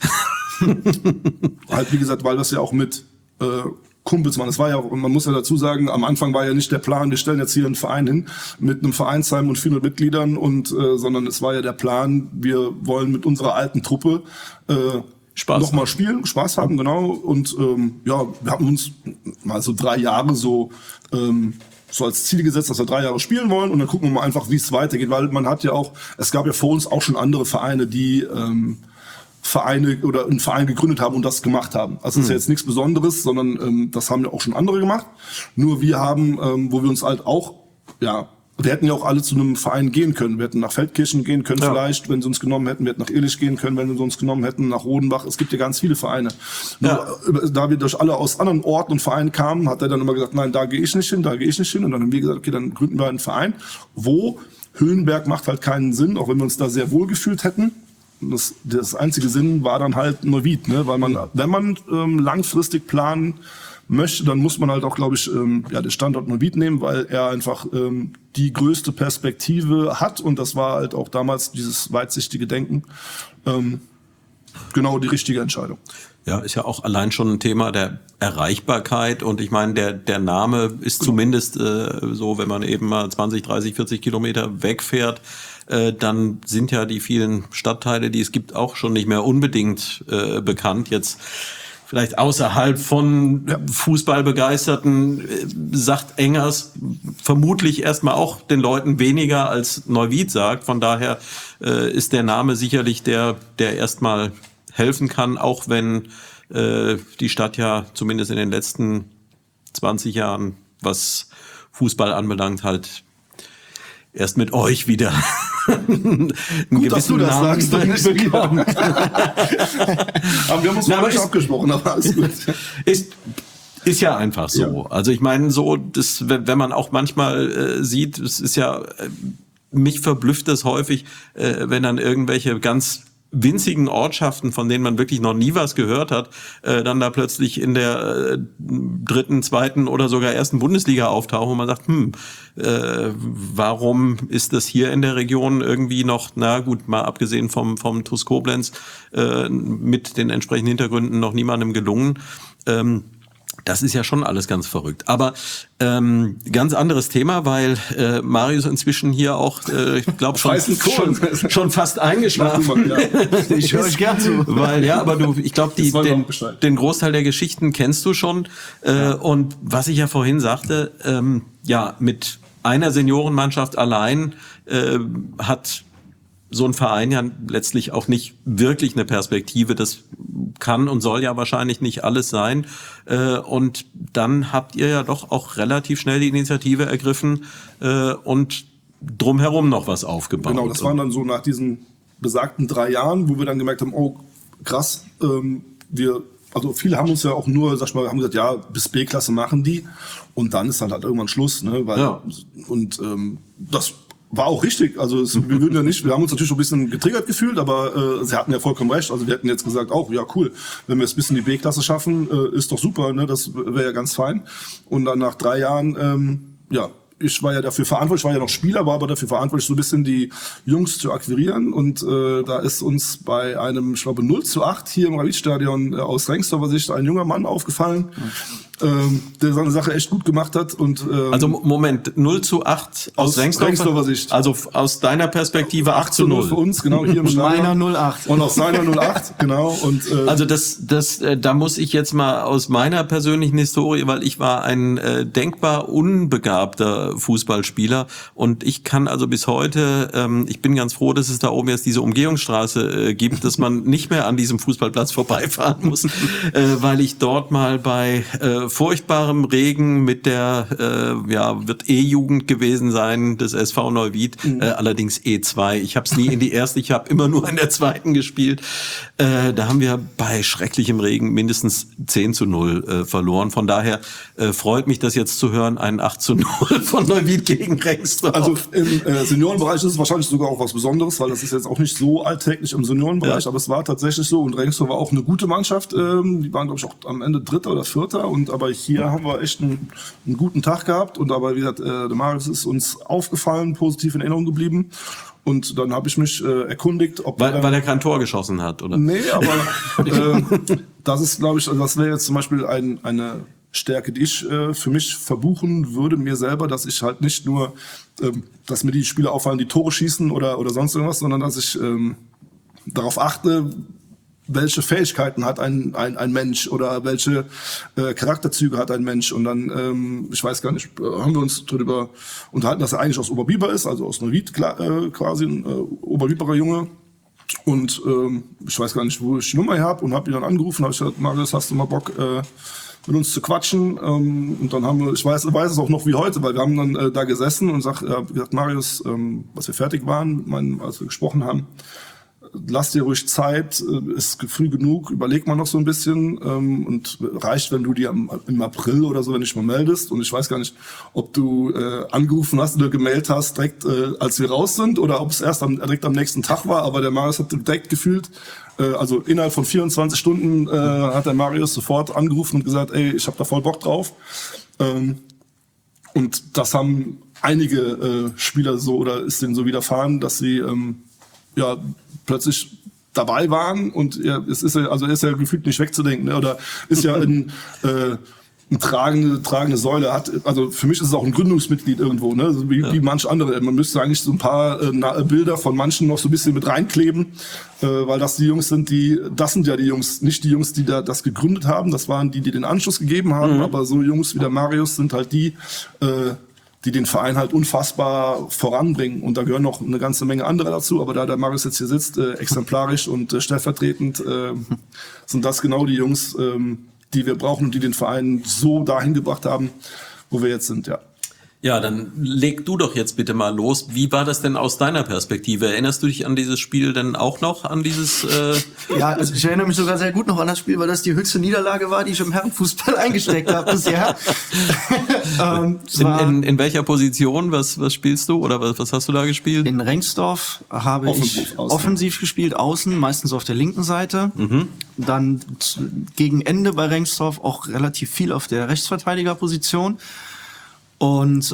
Halt wie gesagt, weil das ja auch mit Kumpels waren. Es war ja auch, und man muss ja dazu sagen, am Anfang war ja nicht der Plan, wir stellen jetzt hier einen Verein hin mit einem Vereinsheim und 400 Mitgliedern sondern es war ja der Plan, wir wollen mit unserer alten Truppe nochmal spielen, Spaß haben, genau. Und wir haben uns mal so 3 Jahre so als Ziel gesetzt, dass wir 3 Jahre spielen wollen und dann gucken wir mal einfach, wie es weitergeht, weil man hat ja auch, es gab ja vor uns auch schon andere Vereine, die einen Verein gegründet haben und das gemacht haben. Also das ist ja jetzt nichts Besonderes, sondern das haben ja auch schon andere gemacht. Nur wir haben, wo wir uns halt auch, wir hätten ja auch alle zu einem Verein gehen können. Wir hätten nach Feldkirchen gehen können vielleicht, wenn sie uns genommen hätten. Wir hätten nach Irlich gehen können, wenn sie uns genommen hätten. Nach Rodenbach. Es gibt ja ganz viele Vereine. Nur, da wir durch alle aus anderen Orten und Vereinen kamen, hat er dann immer gesagt, nein, da gehe ich nicht hin, da gehe ich nicht hin. Und dann haben wir gesagt, okay, dann gründen wir einen Verein. Höhenberg macht halt keinen Sinn, auch wenn wir uns da sehr wohl gefühlt hätten. Das einzige Sinn war dann halt Neuwied, ne? Weil man, wenn man langfristig planen möchte, dann muss man halt auch, glaube ich, den Standort Neuwied nehmen, weil er einfach die größte Perspektive hat und das war halt auch damals dieses weitsichtige Denken genau die richtige Entscheidung. Ja, ist ja auch allein schon ein Thema der Erreichbarkeit und ich meine, der Name ist zumindest so, wenn man eben mal 20, 30, 40 Kilometer wegfährt, dann sind ja die vielen Stadtteile, die es gibt, auch schon nicht mehr unbedingt bekannt. Jetzt vielleicht außerhalb von Fußballbegeisterten sagt Engers vermutlich erstmal auch den Leuten weniger als Neuwied sagt. Von daher ist der Name sicherlich der erstmal helfen kann, auch wenn die Stadt ja zumindest in den letzten 20 Jahren, was Fußball anbelangt, halt erst mit euch wieder einen gewissen Namen bekommen. Aber wir haben uns mal nicht abgesprochen, aber alles gut. Ist ja einfach so. Ja. Also ich meine, so, das, wenn man auch manchmal sieht, es ist ja, mich verblüfft das häufig, wenn dann irgendwelche ganz winzigen Ortschaften, von denen man wirklich noch nie was gehört hat, dann da plötzlich in der dritten, zweiten oder sogar ersten Bundesliga auftauchen und man sagt, warum ist das hier in der Region irgendwie noch, na gut, mal abgesehen vom TuS Koblenz, mit den entsprechenden Hintergründen noch niemandem gelungen. Das ist ja schon alles ganz verrückt. Aber ganz anderes Thema, weil Marius inzwischen hier auch, ich glaube, schon fast eingeschlafen. Ja. Ich höre euch gern zu. Weil, ja, aber ich glaube, den Großteil der Geschichten kennst du schon. Und was ich ja vorhin sagte, mit einer Seniorenmannschaft allein hat so ein Verein ja letztlich auch nicht wirklich eine Perspektive. Das kann und soll ja wahrscheinlich nicht alles sein. Und dann habt ihr ja doch auch relativ schnell die Initiative ergriffen und drumherum noch was aufgebaut. Genau, das waren dann so nach diesen besagten 3 Jahren, wo wir dann gemerkt haben, oh krass, also viele haben uns ja auch nur, haben gesagt, ja, bis B-Klasse machen die. Und dann ist dann halt irgendwann Schluss, ne? Das war auch richtig. Also wir haben uns natürlich schon ein bisschen getriggert gefühlt, aber sie hatten ja vollkommen recht. Also wir hätten jetzt gesagt, auch ja cool, wenn wir es bis in die B-Klasse schaffen, ist doch super, ne? Das wäre ja ganz fein. Und dann nach 3 Jahren, ich war ja dafür verantwortlich, ich war ja noch Spieler, war aber dafür verantwortlich, so ein bisschen die Jungs zu akquirieren. Und da ist uns bei einem, ich glaube, 0:8 hier im Rapid-Stadion aus Rengsdorfer Sicht ein junger Mann aufgefallen, der seine Sache echt gut gemacht hat. Und also Moment, 0:8 aus Rengsdorfer Sicht. Also aus deiner Perspektive 8:0 für uns, genau, hier im Stadion. Meiner 0:8. Und aus seiner 0:8, genau. Und also da muss ich jetzt mal aus meiner persönlichen Historie, weil ich war ein denkbar unbegabter Fußballspieler und ich kann also bis heute, ich bin ganz froh, dass es da oben jetzt diese Umgehungsstraße gibt, dass man nicht mehr an diesem Fußballplatz vorbeifahren muss, weil ich dort mal bei furchtbarem Regen mit der, wird E-Jugend gewesen sein, des SV Neuwied, allerdings E2. Ich habe es nie in die erste, ich habe immer nur in der zweiten gespielt. Da haben wir bei schrecklichem Regen mindestens 10:0 verloren. Von daher freut mich das jetzt zu hören, ein 8:0 von Neuwied gegen Rengsdorf. Also im Seniorenbereich ist es wahrscheinlich sogar auch was Besonderes, weil das ist jetzt auch nicht so alltäglich im Seniorenbereich, aber es war tatsächlich so und Rengsdorf war auch eine gute Mannschaft. Die waren, glaube ich, auch am Ende Dritter oder Vierter aber hier haben wir echt einen guten Tag gehabt und aber wie gesagt, der Marius ist uns aufgefallen, positiv in Erinnerung geblieben. Und dann habe ich mich erkundigt, ob weil er kein Tor geschossen hat, oder? Nee, aber das ist, glaube ich, also das wäre jetzt zum Beispiel eine Stärke, die ich für mich verbuchen würde, mir selber, dass ich halt nicht nur, dass mir die Spieler auffallen, die Tore schießen oder sonst irgendwas, sondern dass ich darauf achte, welche Fähigkeiten hat ein Mensch oder welche Charakterzüge hat ein Mensch. Und dann, ich weiß gar nicht, haben wir uns darüber unterhalten, dass er eigentlich aus Oberbiber ist, also aus Neuwied quasi, ein Oberbiberer Junge. Und ich weiß gar nicht, wo ich die Nummer her habe und habe ihn dann angerufen, habe ich gesagt, Marius, hast du mal Bock, mit uns zu quatschen? Und dann haben wir, ich weiß es auch noch wie heute, weil wir haben dann da gesessen und gesagt, Marius, als wir fertig waren, als wir gesprochen haben, lass dir ruhig Zeit, ist früh genug, überleg mal noch so ein bisschen und reicht, wenn du dir im April oder so, wenn du dich mal meldest. Und ich weiß gar nicht, ob du angerufen hast oder gemeldet hast, direkt als wir raus sind oder ob es erst direkt am nächsten Tag war. Aber der Marius hat direkt gefühlt, also innerhalb von 24 Stunden hat der Marius sofort angerufen und gesagt, ey, ich habe da voll Bock drauf. Und das haben einige Spieler so oder ist denen so widerfahren, dass sie plötzlich dabei waren und er ist ja gefühlt nicht wegzudenken, ne? Oder ist ja eine tragende Säule, also für mich ist es auch ein Gründungsmitglied irgendwo, ne? Also wie manche andere. Man müsste eigentlich so ein paar Bilder von manchen noch so ein bisschen mit reinkleben, weil das die Jungs sind, das sind ja die Jungs, nicht die Jungs, die das gegründet haben, das waren die den Anschluss gegeben haben, aber so Jungs wie der Marius sind halt die den Verein halt unfassbar voranbringen. Und da gehören noch eine ganze Menge andere dazu. Aber da der Marius jetzt hier sitzt, exemplarisch und stellvertretend, sind das genau die Jungs, die wir brauchen und die den Verein so dahin gebracht haben, wo wir jetzt sind, ja. Ja, dann leg du doch jetzt bitte mal los. Wie war das denn aus deiner Perspektive? Erinnerst du dich an dieses Spiel denn auch noch, an dieses... Ja, also ich erinnere mich sogar sehr gut noch an das Spiel, weil das die höchste Niederlage war, die ich im Herrenfußball eingesteckt habe bisher. In welcher Position? Was spielst du oder was hast du da gespielt? In Rengsdorf habe ich offensiv gespielt, außen, meistens auf der linken Seite. Dann gegen Ende bei Rengsdorf auch relativ viel auf der Rechtsverteidigerposition. Und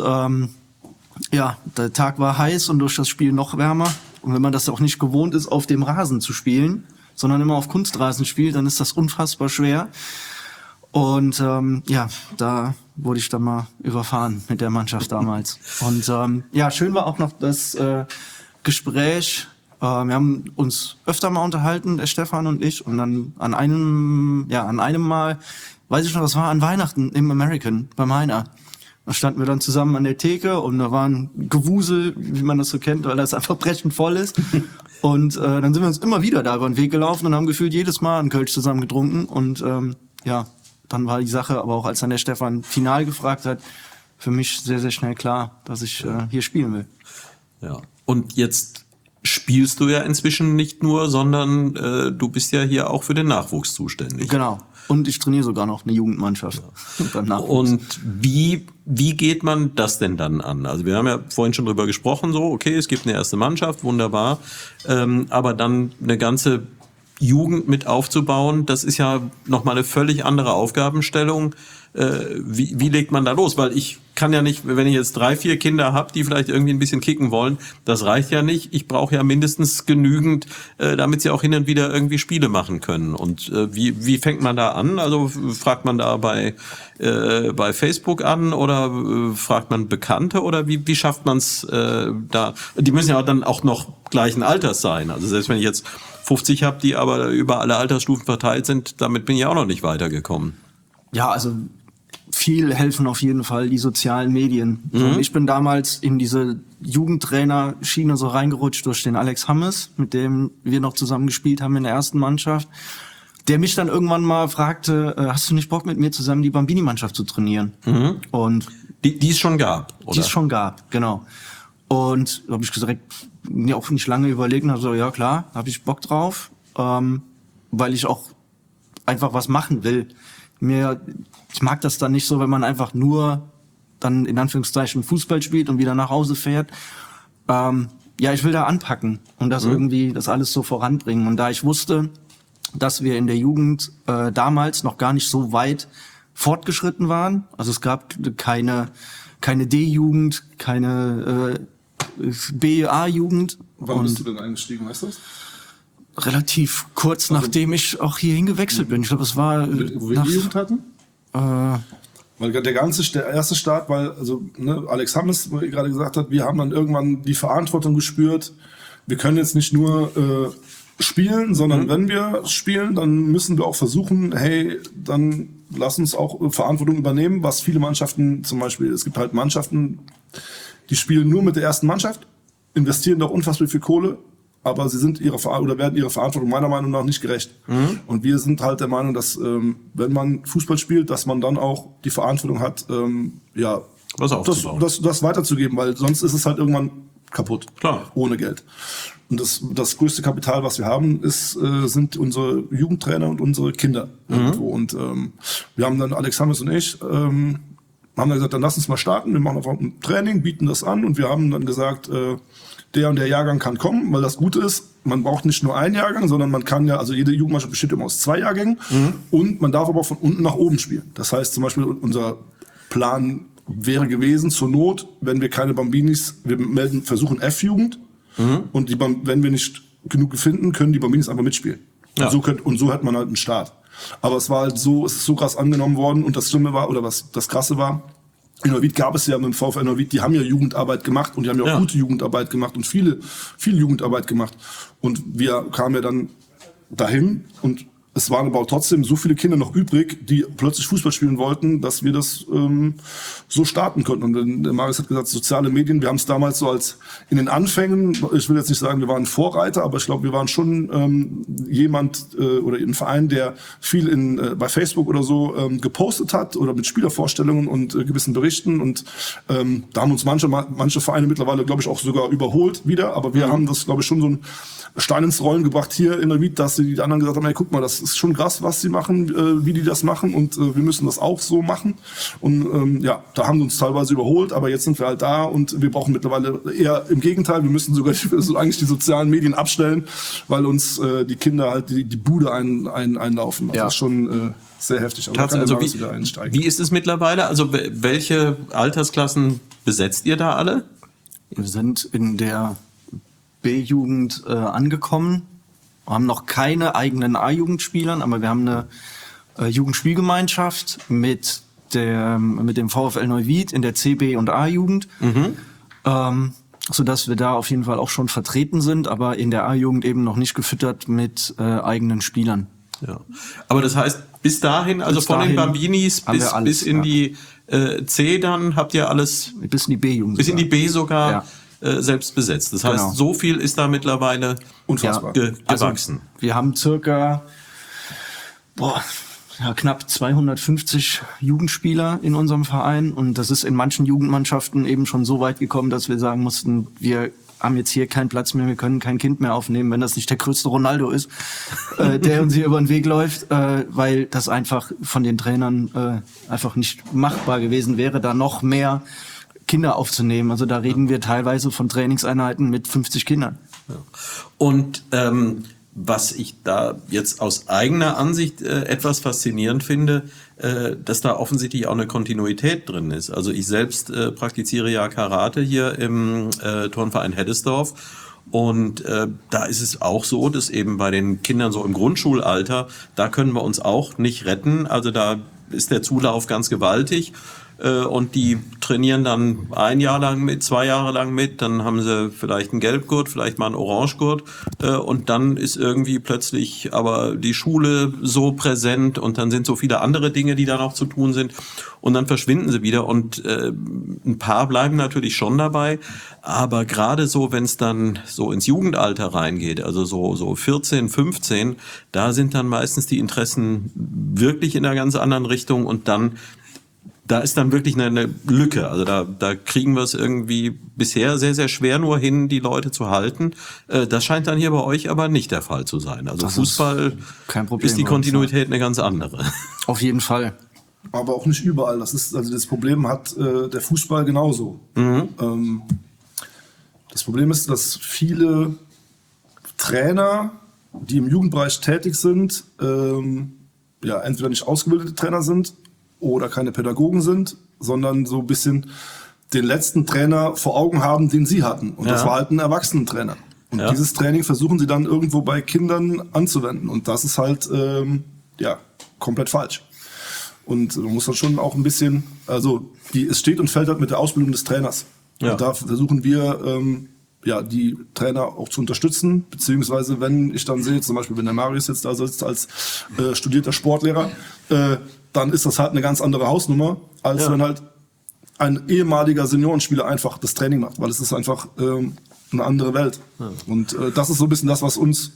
ja, der Tag war heiß und durch das Spiel noch wärmer. Und wenn man das auch nicht gewohnt ist, auf dem Rasen zu spielen, sondern immer auf Kunstrasen spielt, dann ist das unfassbar schwer. Und ja, da wurde ich dann mal überfahren mit der Mannschaft damals. Und ja, schön war auch noch das Gespräch. Wir haben uns öfter mal unterhalten, der Stefan und ich. Und dann an einem Mal, weiß ich noch, das war an Weihnachten im American bei Heiner. Da standen wir dann zusammen an der Theke und da war ein Gewusel, wie man das so kennt, weil das einfach brechend voll ist. Und dann sind wir uns immer wieder da über den Weg gelaufen und haben gefühlt jedes Mal einen Kölsch zusammen getrunken. Und ja, dann war die Sache, aber auch als dann der Stefan final gefragt hat, für mich sehr, sehr schnell klar, dass ich hier spielen will. Ja. Und jetzt spielst du ja inzwischen nicht nur, sondern du bist ja hier auch für den Nachwuchs zuständig. Genau. Und ich trainiere sogar noch eine Jugendmannschaft beim Nachwuchs. Und wie geht man das denn dann an? Also wir haben ja vorhin schon drüber gesprochen, so, okay, es gibt eine erste Mannschaft, wunderbar, aber dann eine ganze Jugend mit aufzubauen, das ist ja nochmal eine völlig andere Aufgabenstellung. Wie legt man da los? Weil ich kann ja nicht, wenn ich jetzt 3, 4 Kinder habe, die vielleicht irgendwie ein bisschen kicken wollen, das reicht ja nicht. Ich brauche ja mindestens genügend, damit sie auch hin und wieder irgendwie Spiele machen können. Und wie fängt man da an? Also fragt man da bei Facebook an oder fragt man Bekannte oder wie schafft man es da? Die müssen ja dann auch noch gleichen Alters sein. Also selbst wenn ich jetzt 50 habe, die aber über alle Altersstufen verteilt sind, damit bin ich auch noch nicht weitergekommen. Ja, also viel helfen auf jeden Fall die sozialen Medien. Ich bin damals in diese Jugendtrainer-Schiene so reingerutscht durch den Alex Hammes, mit dem wir noch zusammen gespielt haben in der ersten Mannschaft, der mich dann irgendwann mal fragte, hast du nicht Bock mit mir zusammen die Bambini-Mannschaft zu trainieren? Und die es schon gab, oder? Die es schon gab, genau. Und da habe ich gesagt, mir auch nicht lange überlegt und habe so, ja klar, habe ich Bock drauf, weil ich auch einfach was machen will. Ich mag das dann nicht so, wenn man einfach nur dann in Anführungszeichen Fußball spielt und wieder nach Hause fährt. Ja, ich will da anpacken und das irgendwie, das alles so voranbringen. Und da ich wusste, dass wir in der Jugend damals noch gar nicht so weit fortgeschritten waren, also es gab keine D-Jugend, keine BA-Jugend. Wann bist du denn eingestiegen, weißt du das? Relativ kurz nachdem ich auch hierhin gewechselt bin. Ich glaube, es war wo wir die Jugend hatten? Weil der erste Start, weil also Alex Hammes gerade gesagt hat, wir haben dann irgendwann die Verantwortung gespürt. Wir können jetzt nicht nur spielen, sondern wenn wir spielen, dann müssen wir auch versuchen, hey, dann lass uns auch Verantwortung übernehmen, was viele Mannschaften zum Beispiel, es gibt halt Mannschaften, die spielen nur mit der ersten Mannschaft, investieren doch unfassbar viel Kohle, aber sie sind werden ihrer Verantwortung meiner Meinung nach nicht gerecht. Und wir sind halt der Meinung, dass wenn man Fußball spielt, dass man dann auch die Verantwortung hat, das weiterzugeben, weil sonst ist es halt irgendwann kaputt. Klar. Ohne Geld. Und das größte Kapital, was wir haben, sind unsere Jugendtrainer und unsere Kinder irgendwo. Und wir haben dann, Alex Hammes und ich, haben dann gesagt, dann lass uns mal starten, wir machen einfach ein Training, bieten das an und wir haben dann gesagt, der und der Jahrgang kann kommen, weil das Gute ist, man braucht nicht nur einen Jahrgang, sondern man kann ja, also jede Jugendmannschaft besteht immer aus 2 Jahrgängen und man darf aber von unten nach oben spielen. Das heißt zum Beispiel, unser Plan wäre gewesen, zur Not, wenn wir keine Bambinis, wir versuchen F-Jugend und wenn wir nicht genug finden, können die Bambinis einfach mitspielen. Ja. Und so hat man halt einen Start. Aber es war halt so, es ist so krass angenommen worden und das Schlimme war, oder was das Krasse war, in Neuwied gab es ja mit dem VfL Neuwied, die haben ja Jugendarbeit gemacht und die haben ja auch gute Jugendarbeit gemacht und viel Jugendarbeit gemacht. Und wir kamen ja dann dahin und es waren aber trotzdem so viele Kinder noch übrig, die plötzlich Fußball spielen wollten, dass wir das so starten konnten. Und der Marius hat gesagt, soziale Medien, wir haben es damals so als in den Anfängen, ich will jetzt nicht sagen, wir waren Vorreiter, aber ich glaube, wir waren schon jemand oder ein Verein, der viel bei Facebook oder so gepostet hat oder mit Spielervorstellungen und gewissen Berichten. Und da haben uns manche Vereine mittlerweile, glaube ich, auch sogar überholt wieder. Aber wir haben das, glaube ich, schon so ein Stein ins Rollen gebracht hier in der Miet, dass die anderen gesagt haben, hey, guck mal, das ist schon krass, was sie machen, wie die das machen und wir müssen das auch so machen. Und da haben sie uns teilweise überholt, aber jetzt sind wir halt da und wir brauchen mittlerweile eher im Gegenteil, wir müssen sogar eigentlich die sozialen Medien abstellen, weil uns die Kinder halt die Bude einlaufen. Das ist schon sehr heftig. Aber also wie ist es mittlerweile? Also welche Altersklassen besetzt ihr da alle? Wir sind in der B-Jugend angekommen, haben noch keine eigenen A-Jugendspielern, aber wir haben eine Jugendspielgemeinschaft mit dem VfL Neuwied in der C, B und A-Jugend, sodass wir da auf jeden Fall auch schon vertreten sind, aber in der A-Jugend eben noch nicht gefüttert mit eigenen Spielern. Ja. Aber das heißt, bis dahin, also von den Bambinis bis in die C, dann habt ihr alles... Bis in die B-Jugend. Bis in die B sogar selbst besetzt. Das heißt, so viel ist da mittlerweile unfassbar gewachsen. Also, wir haben circa knapp 250 Jugendspieler in unserem Verein und das ist in manchen Jugendmannschaften eben schon so weit gekommen, dass wir sagen mussten, wir haben jetzt hier keinen Platz mehr, wir können kein Kind mehr aufnehmen, wenn das nicht der größte Ronaldo ist, der uns hier über den Weg läuft, weil das einfach von den Trainern einfach nicht machbar gewesen wäre, da noch mehr Kinder aufzunehmen. Also da reden wir teilweise von Trainingseinheiten mit 50 Kindern. Ja. Und was ich da jetzt aus eigener Ansicht etwas faszinierend finde, dass da offensichtlich auch eine Kontinuität drin ist. Also ich selbst praktiziere ja Karate hier im Turnverein Heddesdorf. Und da ist es auch so, dass eben bei den Kindern so im Grundschulalter, da können wir uns auch nicht retten. Also da ist der Zulauf ganz gewaltig. Und die trainieren dann 1 Jahr lang mit, 2 Jahre lang mit, dann haben sie vielleicht einen Gelbgurt, vielleicht mal einen Orangegurt und dann ist irgendwie plötzlich aber die Schule so präsent und dann sind so viele andere Dinge, die da noch zu tun sind und dann verschwinden sie wieder und ein paar bleiben natürlich schon dabei, aber gerade so, wenn es dann so ins Jugendalter reingeht, also so 14, 15, da sind dann meistens die Interessen wirklich in einer ganz anderen Richtung und da ist dann wirklich eine Lücke. Also da kriegen wir es irgendwie bisher sehr, sehr schwer nur hin, die Leute zu halten. Das scheint dann hier bei euch aber nicht der Fall zu sein. Also das Fußball kein Problem, ist die Kontinuität eine ganz andere. Auf jeden Fall. Aber auch nicht überall. Das Problem hat der Fußball genauso. Das Problem ist, dass viele Trainer, die im Jugendbereich tätig sind, entweder nicht ausgebildete Trainer sind oder keine Pädagogen sind, sondern so ein bisschen den letzten Trainer vor Augen haben, den sie hatten. Und das war halt ein Erwachsenentrainer. Und dieses Training versuchen sie dann irgendwo bei Kindern anzuwenden. Und das ist halt komplett falsch. Und man muss dann schon auch ein bisschen, es steht und fällt halt mit der Ausbildung des Trainers. Ja. Und da versuchen wir die Trainer auch zu unterstützen, beziehungsweise wenn ich dann sehe, zum Beispiel wenn der Marius jetzt da sitzt als studierter Sportlehrer, dann ist das halt eine ganz andere Hausnummer, als wenn halt ein ehemaliger Seniorenspieler einfach das Training macht, weil es ist einfach eine andere Welt. Ja. Und das ist so ein bisschen das, was uns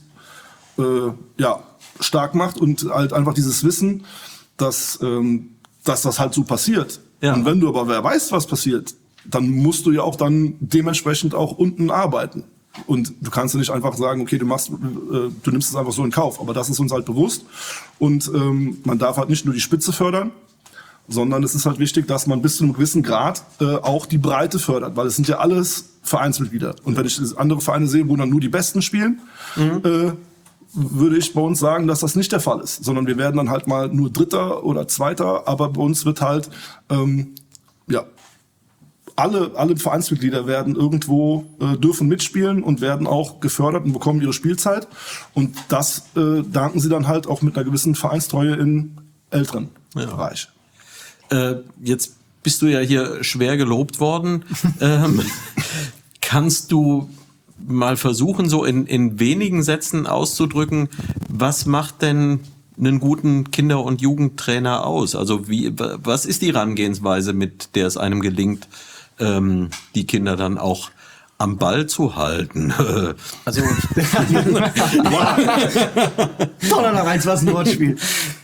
stark macht und halt einfach dieses Wissen, dass das halt so passiert. Ja. Und wenn du aber wer weiß, was passiert, dann musst du ja auch dann dementsprechend auch unten arbeiten. Und du kannst ja nicht einfach sagen, okay, du nimmst es einfach so in Kauf. Aber das ist uns halt bewusst. Und man darf halt nicht nur die Spitze fördern, sondern es ist halt wichtig, dass man bis zu einem gewissen Grad auch die Breite fördert. Weil es sind ja alles Vereinsmitglieder. Und wenn ich andere Vereine sehe, wo dann nur die Besten spielen, würde ich bei uns sagen, dass das nicht der Fall ist. Sondern wir werden dann halt mal nur Dritter oder Zweiter. Aber bei uns wird halt, alle Vereinsmitglieder werden irgendwo, dürfen mitspielen und werden auch gefördert und bekommen ihre Spielzeit. Und das danken sie dann halt auch mit einer gewissen Vereinstreue im älteren Bereich. Jetzt bist du ja hier schwer gelobt worden. Kannst du mal versuchen, so in wenigen Sätzen auszudrücken, was macht denn einen guten Kinder- und Jugendtrainer aus? Also was ist die Herangehensweise, mit der es einem gelingt, die Kinder dann auch am Ball zu halten? Also, toller nach eins, was ein Wortspiel.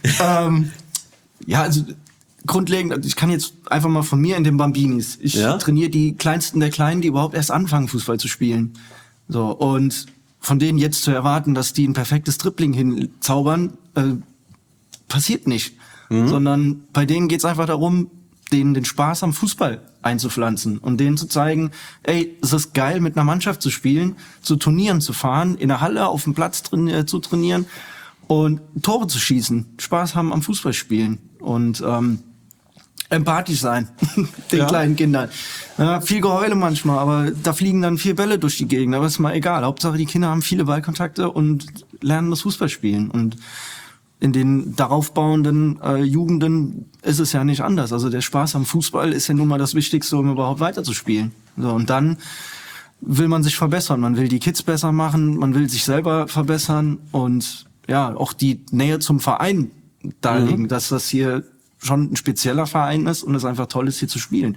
Ja, also grundlegend, ich kann jetzt einfach mal von mir in den Bambinis. Ich trainiere die Kleinsten der Kleinen, die überhaupt erst anfangen, Fußball zu spielen. So, und von denen jetzt zu erwarten, dass die ein perfektes Dribbling hinzaubern, passiert nicht. Sondern bei denen geht's einfach darum, denen den Spaß am Fußball einzupflanzen und denen zu zeigen, ey, es ist geil, mit einer Mannschaft zu spielen, zu Turnieren zu fahren, in der Halle auf dem Platz zu trainieren und Tore zu schießen, Spaß haben am Fußballspielen und empathisch sein den kleinen Kindern. Ja, viel Geheule manchmal, aber da fliegen dann 4 Bälle durch die Gegend, aber ist mal egal. Hauptsache die Kinder haben viele Ballkontakte und lernen das Fußballspielen. Und in den daraufbauenden Jugenden ist es ja nicht anders. Also der Spaß am Fußball ist ja nun mal das Wichtigste, um überhaupt weiterzuspielen. So, und dann will man sich verbessern. Man will die Kids besser machen, man will sich selber verbessern und ja, auch die Nähe zum Verein darlegen, dass das hier schon ein spezieller Verein ist und es einfach toll ist, hier zu spielen.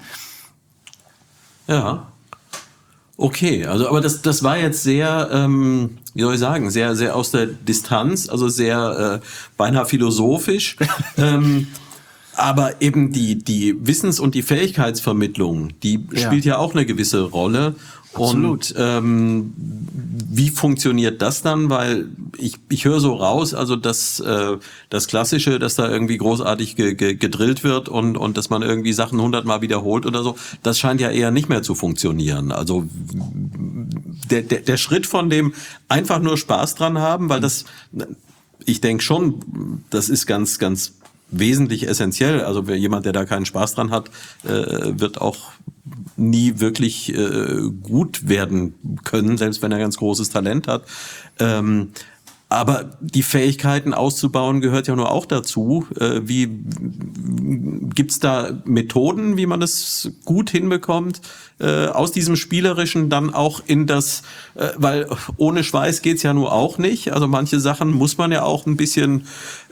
Ja. Okay, also aber das war jetzt sehr, wie soll ich sagen, sehr, sehr aus der Distanz, also sehr beinahe philosophisch. Aber eben die Wissens- und die Fähigkeitsvermittlung, die spielt ja auch eine gewisse Rolle. Absolut. Und wie funktioniert das dann? Weil ich höre so raus, also das Klassische, dass da irgendwie großartig gedrillt wird und dass man irgendwie Sachen 100-mal wiederholt oder so, das scheint ja eher nicht mehr zu funktionieren. Also der Schritt von dem einfach nur Spaß dran haben, weil das, ich denke schon, das ist ganz, ganz wesentlich essentiell. Also jemand, der da keinen Spaß dran hat, wird auch nie wirklich gut werden können, selbst wenn er ganz großes Talent hat. Aber die Fähigkeiten auszubauen gehört ja nur auch dazu. Gibt's da Methoden, wie man das gut hinbekommt, aus diesem Spielerischen dann auch in das, weil ohne Schweiß geht's ja nur auch nicht. Also manche Sachen muss man ja auch ein bisschen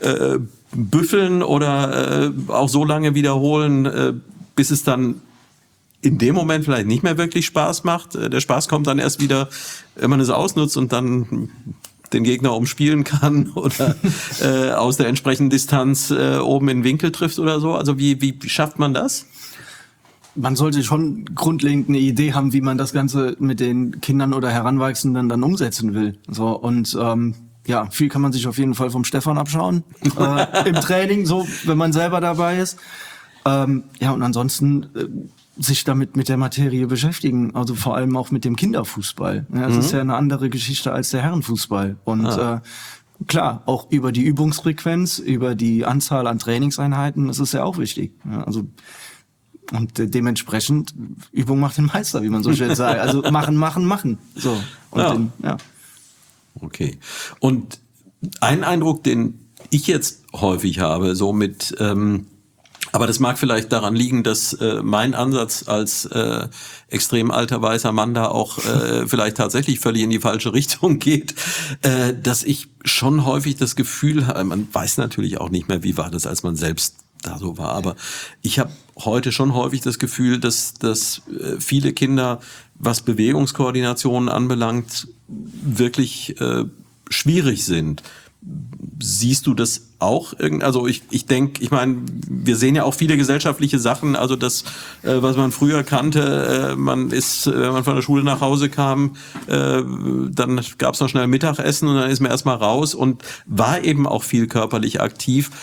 büffeln oder auch so lange wiederholen, bis es dann in dem Moment vielleicht nicht mehr wirklich Spaß macht. Der Spaß kommt dann erst wieder, wenn man es ausnutzt und dann den Gegner umspielen kann oder aus der entsprechenden Distanz oben in den Winkel trifft oder so. Also wie schafft man das? Man sollte schon grundlegend eine Idee haben, wie man das Ganze mit den Kindern oder Heranwachsenden dann umsetzen will. So, und ja, viel kann man sich auf jeden Fall vom Stefan abschauen im Training, so wenn man selber dabei ist. Ja, und ansonsten sich damit mit der Materie beschäftigen, also vor allem auch mit dem Kinderfußball. Ja, das ist ja eine andere Geschichte als der Herrenfußball. Und klar, auch über die Übungsfrequenz, über die Anzahl an Trainingseinheiten, das ist ja auch wichtig. Ja, also und dementsprechend Übung macht den Meister, wie man so schön sagt. Also machen. So. Und ja. Okay. Und ein Eindruck, den ich jetzt häufig habe, so mit aber das mag vielleicht daran liegen, dass mein Ansatz als extrem alter weißer Mann da auch vielleicht tatsächlich völlig in die falsche Richtung geht, dass ich schon häufig das Gefühl habe, man weiß natürlich auch nicht mehr, wie war das, als man selbst da so war, aber ich habe heute schon häufig das Gefühl, dass viele Kinder, was Bewegungskoordination anbelangt, wirklich schwierig sind. Siehst du das auch? Also ich denke, ich meine, wir sehen ja auch viele gesellschaftliche Sachen, also das, was man früher kannte, man ist, wenn man von der Schule nach Hause kam, dann gab es noch schnell Mittagessen und dann ist man erstmal raus und war eben auch viel körperlich aktiv.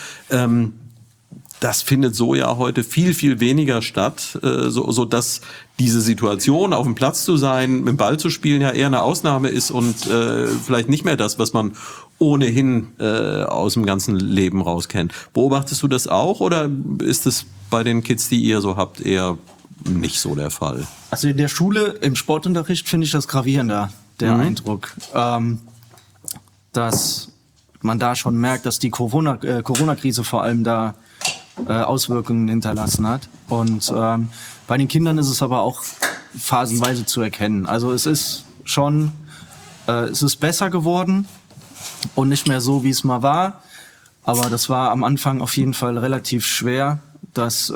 Das findet so ja heute viel, viel weniger statt, so dass diese Situation, auf dem Platz zu sein, mit dem Ball zu spielen, ja eher eine Ausnahme ist und vielleicht nicht mehr das, was man ohnehin aus dem ganzen Leben raus kennt. Beobachtest du das auch oder ist es bei den Kids, die ihr so habt, eher nicht so der Fall? Also in der Schule, im Sportunterricht finde ich das gravierender, der Eindruck, dass man da schon merkt, dass die Corona-Krise vor allem da Auswirkungen hinterlassen hat. Und bei den Kindern ist es aber auch phasenweise zu erkennen. Also es ist schon, es ist besser geworden und nicht mehr so, wie es mal war. Aber das war am Anfang auf jeden Fall relativ schwer, dass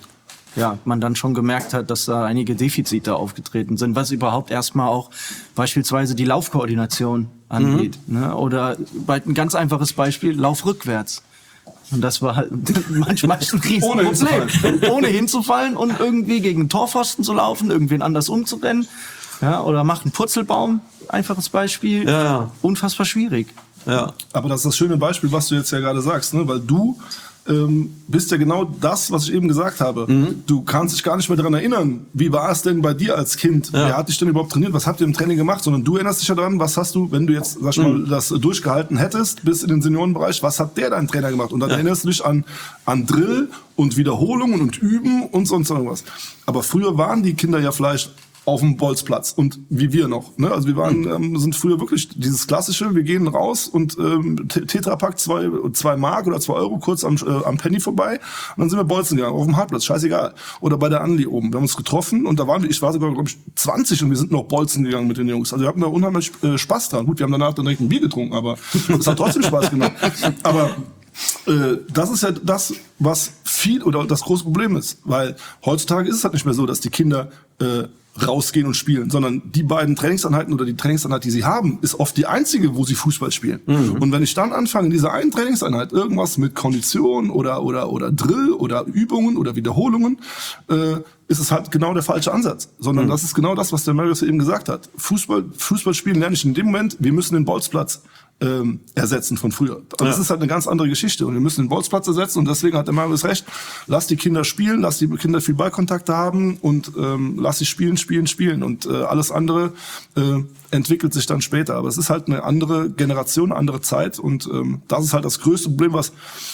man dann schon gemerkt hat, dass da einige Defizite aufgetreten sind, was überhaupt erstmal auch beispielsweise die Laufkoordination angeht. Ne? Oder ein ganz einfaches Beispiel, Lauf rückwärts. Und das war halt manchmal ein Riesenproblem. Ohne hinzufallen und irgendwie gegen den Torpfosten zu laufen, irgendwen anders umzurennen. Ja, oder mach einen Purzelbaum, einfaches Beispiel. Ja. Unfassbar schwierig. Ja. Aber das ist das schöne Beispiel, was du jetzt ja gerade sagst, ne? Weil du bist ja genau das, was ich eben gesagt habe. Du kannst dich gar nicht mehr daran erinnern, wie war es denn bei dir als Kind? Ja. Wer hat dich denn überhaupt trainiert? Was habt ihr im Training gemacht? Sondern du erinnerst dich ja daran, was hast du, wenn du jetzt, sag ich mal, das durchgehalten hättest bis in den Seniorenbereich, was hat der dein Trainer gemacht? Und dann erinnerst du dich an Drill und Wiederholungen und Üben und sonst irgendwas. Aber früher waren die Kinder ja vielleicht auf dem Bolzplatz und wie wir noch. Ne? Also wir waren, sind früher wirklich dieses klassische, wir gehen raus und Tetrapack 2 Mark oder 2 Euro kurz am Penny vorbei und dann sind wir bolzen gegangen, auf dem Hartplatz, scheißegal. Oder bei der Anli oben. Wir haben uns getroffen und da waren wir, ich war sogar, glaube ich, 20 und wir sind noch bolzen gegangen mit den Jungs. Also wir hatten da unheimlich Spaß dran. Gut, wir haben danach dann direkt ein Bier getrunken, aber es hat trotzdem Spaß gemacht. Aber das ist ja das, was viel oder das große Problem ist, weil heutzutage ist es halt nicht mehr so, dass die Kinder rausgehen und spielen, sondern die beiden Trainingseinheiten oder die Trainingseinheit, die sie haben, ist oft die einzige, wo sie Fußball spielen. Und wenn ich dann anfange, in dieser einen Trainingseinheit irgendwas mit Kondition oder Drill oder Übungen oder Wiederholungen, ist es halt genau der falsche Ansatz. Sondern das ist genau das, was der Marius eben gesagt hat. Fußball spielen lerne ich in dem Moment, wir müssen den Bolzplatz ersetzen von früher. Das ist halt eine ganz andere Geschichte und wir müssen den Bolzplatz ersetzen und deswegen hat der Marius recht, lass die Kinder spielen, lass die Kinder viel Ballkontakte haben und lass sie spielen und alles andere entwickelt sich dann später. Aber es ist halt eine andere Generation, eine andere Zeit und das ist halt das größte Problem, was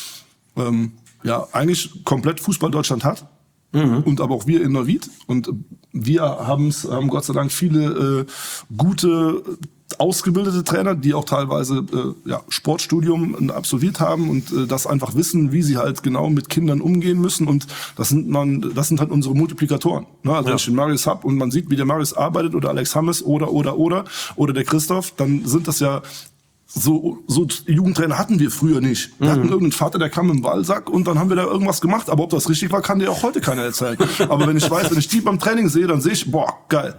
eigentlich komplett Fußball Deutschland hat. Und aber auch wir in Neuwied und wir haben Gott sei Dank viele gute ausgebildete Trainer, die auch teilweise Sportstudium absolviert haben und das einfach wissen, wie sie halt genau mit Kindern umgehen müssen und das sind halt unsere Multiplikatoren. Ne? Also wenn ich den Marius hab und man sieht, wie der Marius arbeitet oder Alex Hammes oder der Christoph, dann sind das ja so Jugendtrainer hatten wir früher nicht. Wir hatten irgendeinen Vater, der kam im Wallsack und dann haben wir da irgendwas gemacht. Aber ob das richtig war, kann dir auch heute keiner erzählen. Aber wenn ich die beim Training sehe, dann sehe ich, boah, geil.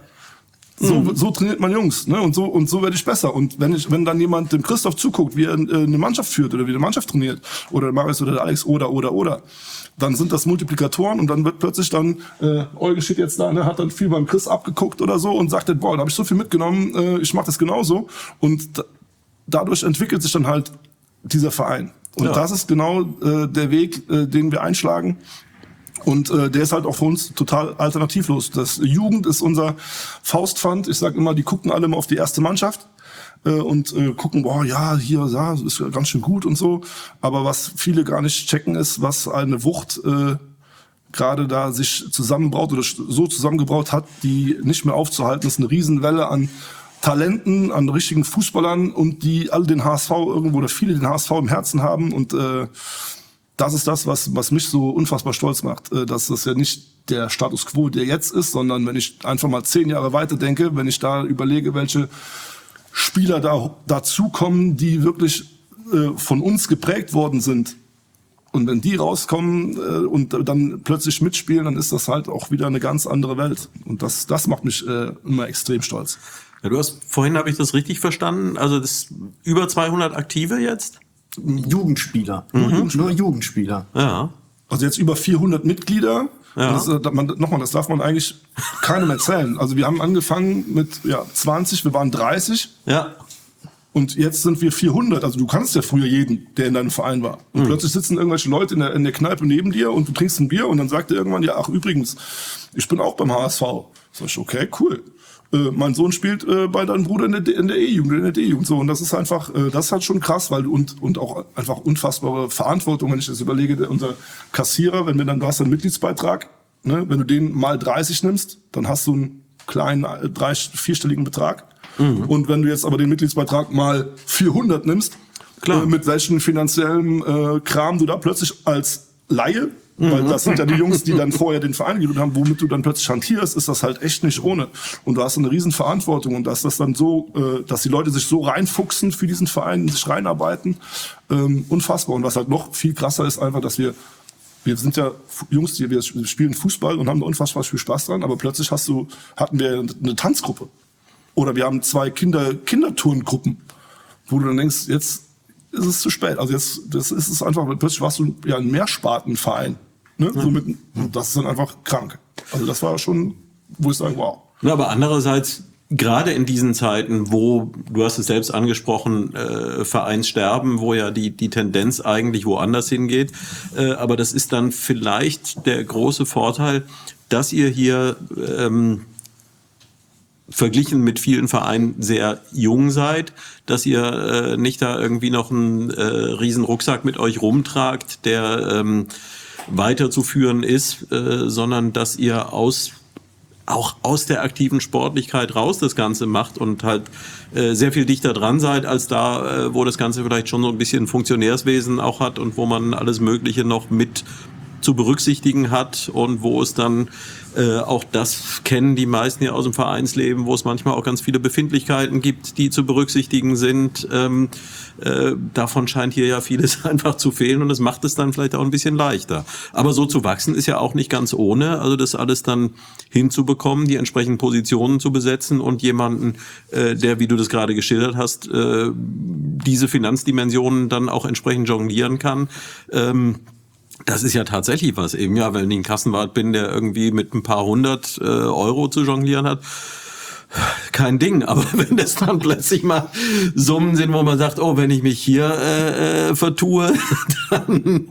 So trainiert man Jungs, ne? Und so werde ich besser. Und wenn dann jemand dem Christoph zuguckt, wie er eine Mannschaft führt oder wie eine Mannschaft trainiert, oder der Marius oder der Alex oder, dann sind das Multiplikatoren und dann wird plötzlich Eugen steht jetzt da, ne, hat dann viel beim Chris abgeguckt oder so und sagt, boah, da habe ich so viel mitgenommen, ich mache das genauso. Und dadurch entwickelt sich dann halt dieser Verein. Und das ist genau der Weg, den wir einschlagen. Und der ist halt auch für uns total alternativlos. Das Jugend ist unser Faustpfand. Ich sage immer, die gucken alle mal auf die erste Mannschaft und gucken, boah, ja, hier, ja, ist ja ganz schön gut und so. Aber was viele gar nicht checken ist, was eine Wucht gerade da sich zusammenbraut oder so zusammengebraut hat, die nicht mehr aufzuhalten ist. Eine Riesenwelle an Talenten, an richtigen Fußballern und die alle den HSV irgendwo oder viele den HSV im Herzen haben und das ist das, was mich so unfassbar stolz macht, dass das ja nicht der Status quo, der jetzt ist, sondern wenn ich einfach mal 10 Jahre weiter denke, wenn ich da überlege, welche Spieler dazukommen, die wirklich von uns geprägt worden sind und wenn die rauskommen und dann plötzlich mitspielen, dann ist das halt auch wieder eine ganz andere Welt und das macht mich immer extrem stolz. Ja, vorhin habe ich das richtig verstanden, also das über 200 Aktive jetzt? Jugendspieler. Nur Jugendspieler. Ja. Also jetzt über 400 Mitglieder. Ja. Das darf man eigentlich keinem erzählen. Also wir haben angefangen mit 20, wir waren 30. Ja. Und jetzt sind wir 400. Also du kannst ja früher jeden, der in deinem Verein war. Und plötzlich sitzen irgendwelche Leute in der Kneipe neben dir und du trinkst ein Bier und dann sagt er irgendwann, ja, ach übrigens, ich bin auch beim HSV. Sag ich, okay, cool. Mein Sohn spielt bei deinem Bruder in der E-Jugend, in der D-Jugend, so. Und das ist einfach, das ist halt schon krass, weil, und auch einfach unfassbare Verantwortung, wenn ich das überlege, unser Kassierer, du hast einen Mitgliedsbeitrag, ne, wenn du den mal 30 nimmst, dann hast du einen kleinen, 4-stelligen Betrag. Und wenn du jetzt aber den Mitgliedsbeitrag mal 400 nimmst, mit welchen finanziellen Kram du da plötzlich als Laie Weil das sind ja die Jungs, die dann vorher den Verein gegründet haben, womit du dann plötzlich hantierst, ist das halt echt nicht ohne. Und du hast eine riesen Verantwortung und dass das dann so, dass die Leute sich so reinfuchsen für diesen Verein, sich reinarbeiten, unfassbar. Und was halt noch viel krasser ist einfach, dass wir sind ja Jungs, wir spielen Fußball und haben da unfassbar viel Spaß dran, aber plötzlich hatten wir eine Tanzgruppe. Oder wir haben 2 Kinderturngruppen, wo du dann denkst, jetzt ist es zu spät. Also das ist es einfach, plötzlich warst du ja ein Mehrspartenverein. Ne? Ja. Das ist dann einfach krank. Also das war schon, wo ich sage, wow. Ja, aber andererseits, gerade in diesen Zeiten, wo, du hast es selbst angesprochen, Vereinssterben, wo ja die Tendenz eigentlich woanders hingeht, aber das ist dann vielleicht der große Vorteil, dass ihr hier verglichen mit vielen Vereinen sehr jung seid, dass ihr nicht da irgendwie noch einen riesen Rucksack mit euch rumtragt, der weiterzuführen ist, sondern dass ihr auch aus der aktiven Sportlichkeit raus das Ganze macht und halt sehr viel dichter dran seid, als da, wo das Ganze vielleicht schon so ein bisschen Funktionärswesen auch hat und wo man alles Mögliche noch mit zu berücksichtigen hat und wo es dann auch das kennen die meisten ja aus dem Vereinsleben, wo es manchmal auch ganz viele Befindlichkeiten gibt, die zu berücksichtigen sind. Davon scheint hier ja vieles einfach zu fehlen und es macht es dann vielleicht auch ein bisschen leichter. Aber so zu wachsen ist ja auch nicht ganz ohne, also das alles dann hinzubekommen, die entsprechenden Positionen zu besetzen und jemanden, der, wie du das gerade geschildert hast, diese Finanzdimensionen dann auch entsprechend jonglieren kann. Das ist ja tatsächlich was eben, ja, wenn ich ein Kassenwart bin, der irgendwie mit ein paar 100 Euro zu jonglieren hat, kein Ding. Aber wenn das dann plötzlich mal Summen sind, wo man sagt, oh, wenn ich mich hier vertue, dann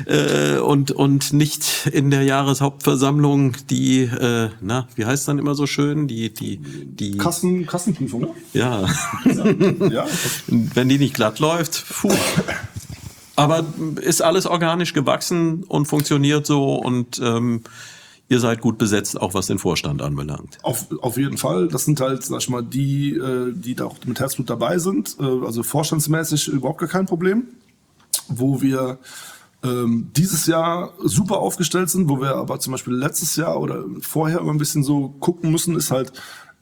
und nicht in der Jahreshauptversammlung die, wie heißt dann immer so schön, die Kassenprüfung, ne? Ja. Ja. Wenn die nicht glatt läuft, puh. Aber ist alles organisch gewachsen und funktioniert so und ihr seid gut besetzt, auch was den Vorstand anbelangt. Auf jeden Fall. Das sind halt, sag ich mal, die da auch mit Herzblut dabei sind. Also vorstandsmäßig überhaupt gar kein Problem. Wo wir dieses Jahr super aufgestellt sind, wo wir aber zum Beispiel letztes Jahr oder vorher immer ein bisschen so gucken müssen, ist halt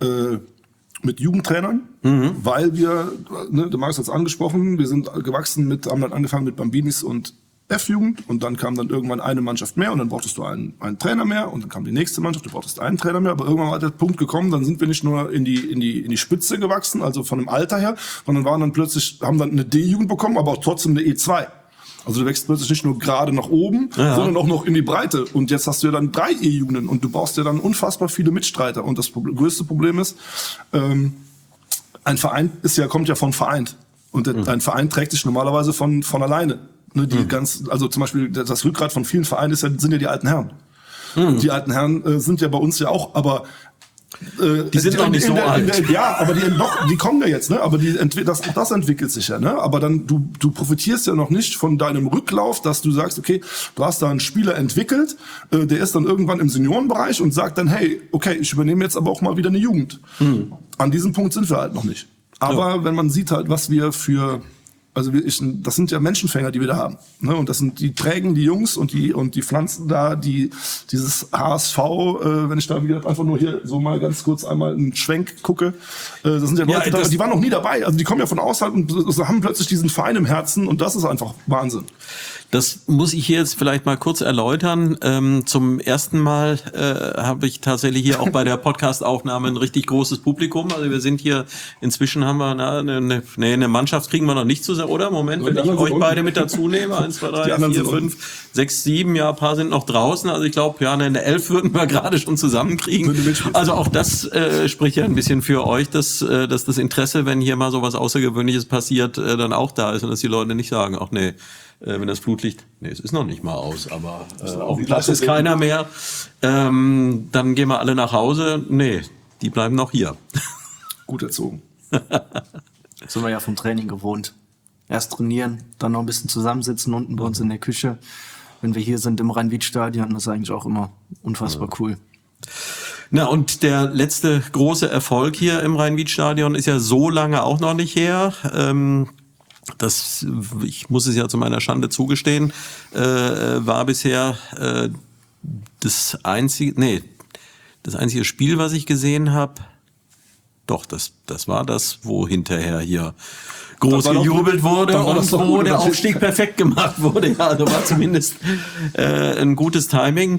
mit Jugendtrainern, weil wir, der Markus hat es angesprochen, wir sind gewachsen haben dann angefangen mit Bambinis und F-Jugend und dann kam dann irgendwann eine Mannschaft mehr und dann brauchtest du einen Trainer mehr und dann kam die nächste Mannschaft, du brauchtest einen Trainer mehr, aber irgendwann war der Punkt gekommen, dann sind wir nicht nur in die Spitze gewachsen, also von dem Alter her, sondern haben dann eine D-Jugend bekommen, aber auch trotzdem eine E2. Also du wächst plötzlich nicht nur gerade nach oben, sondern auch noch in die Breite. Und jetzt hast du ja dann 3 E-Jugenden und du brauchst ja dann unfassbar viele Mitstreiter. Und das größte Problem ist, ein Verein kommt ja von Vereint. Und ein Verein trägt sich normalerweise von alleine. Ne, also zum Beispiel das Rückgrat von vielen Vereinen sind ja die alten Herren. Die alten Herren sind ja bei uns ja auch, aber die sind noch nicht so alt. Ja, aber die kommen ja jetzt, ne? Aber das entwickelt sich ja, ne? Aber dann du profitierst ja noch nicht von deinem Rücklauf, dass du sagst, okay, du hast da einen Spieler entwickelt, der ist dann irgendwann im Seniorenbereich und sagt dann, hey, okay, ich übernehme jetzt aber auch mal wieder eine Jugend. An diesem Punkt sind wir halt noch nicht. Aber wenn man sieht halt, was wir das sind ja Menschenfänger, die wir da haben. Ne? Und die prägen die Jungs und die pflanzen da dieses HSV, wenn ich da wie gesagt einfach nur hier so mal ganz kurz einmal einen Schwenk gucke. Das sind ja Leute, die waren noch nie dabei. Also die kommen ja von außerhalb und haben plötzlich diesen Verein im Herzen und das ist einfach Wahnsinn. Das muss ich hier jetzt vielleicht mal kurz erläutern. Zum ersten Mal habe ich tatsächlich hier auch bei der Podcast-Aufnahme ein richtig großes Publikum. Also wir sind hier, inzwischen haben wir eine Mannschaft kriegen wir noch nicht zusammen, oder? Moment, wenn ich euch beide mit dazu nehme. 1, 2, 3, 4, 5, 6, 7, ja, ein paar sind noch draußen. Also ich glaube, ja, eine 11 würden wir gerade schon zusammenkriegen. Also auch das spricht ja ein bisschen für euch, dass das Interesse, wenn hier mal so was Außergewöhnliches passiert, dann auch da ist und dass die Leute nicht sagen, ach nee, wenn das Flutlicht, es ist noch nicht mal aus, aber auf dem Platz ist keiner mehr, dann gehen wir alle nach Hause. Nee, die bleiben noch hier. Gut erzogen. Das sind wir ja vom Training gewohnt. Erst trainieren, dann noch ein bisschen zusammensitzen unten bei uns in der Küche. Wenn wir hier sind im Rhein-Wied-Stadion, das ist eigentlich auch immer unfassbar cool. Na, und der letzte große Erfolg hier im Rhein-Wied-Stadion ist ja so lange auch noch nicht her. ich muss es ja zu meiner Schande zugestehen, war bisher das einzige Spiel, was ich gesehen habe. Doch, das war das, wo hinterher hier groß gejubelt wurde und wo der Aufstieg perfekt gemacht wurde. Ja, also war zumindest ein gutes Timing.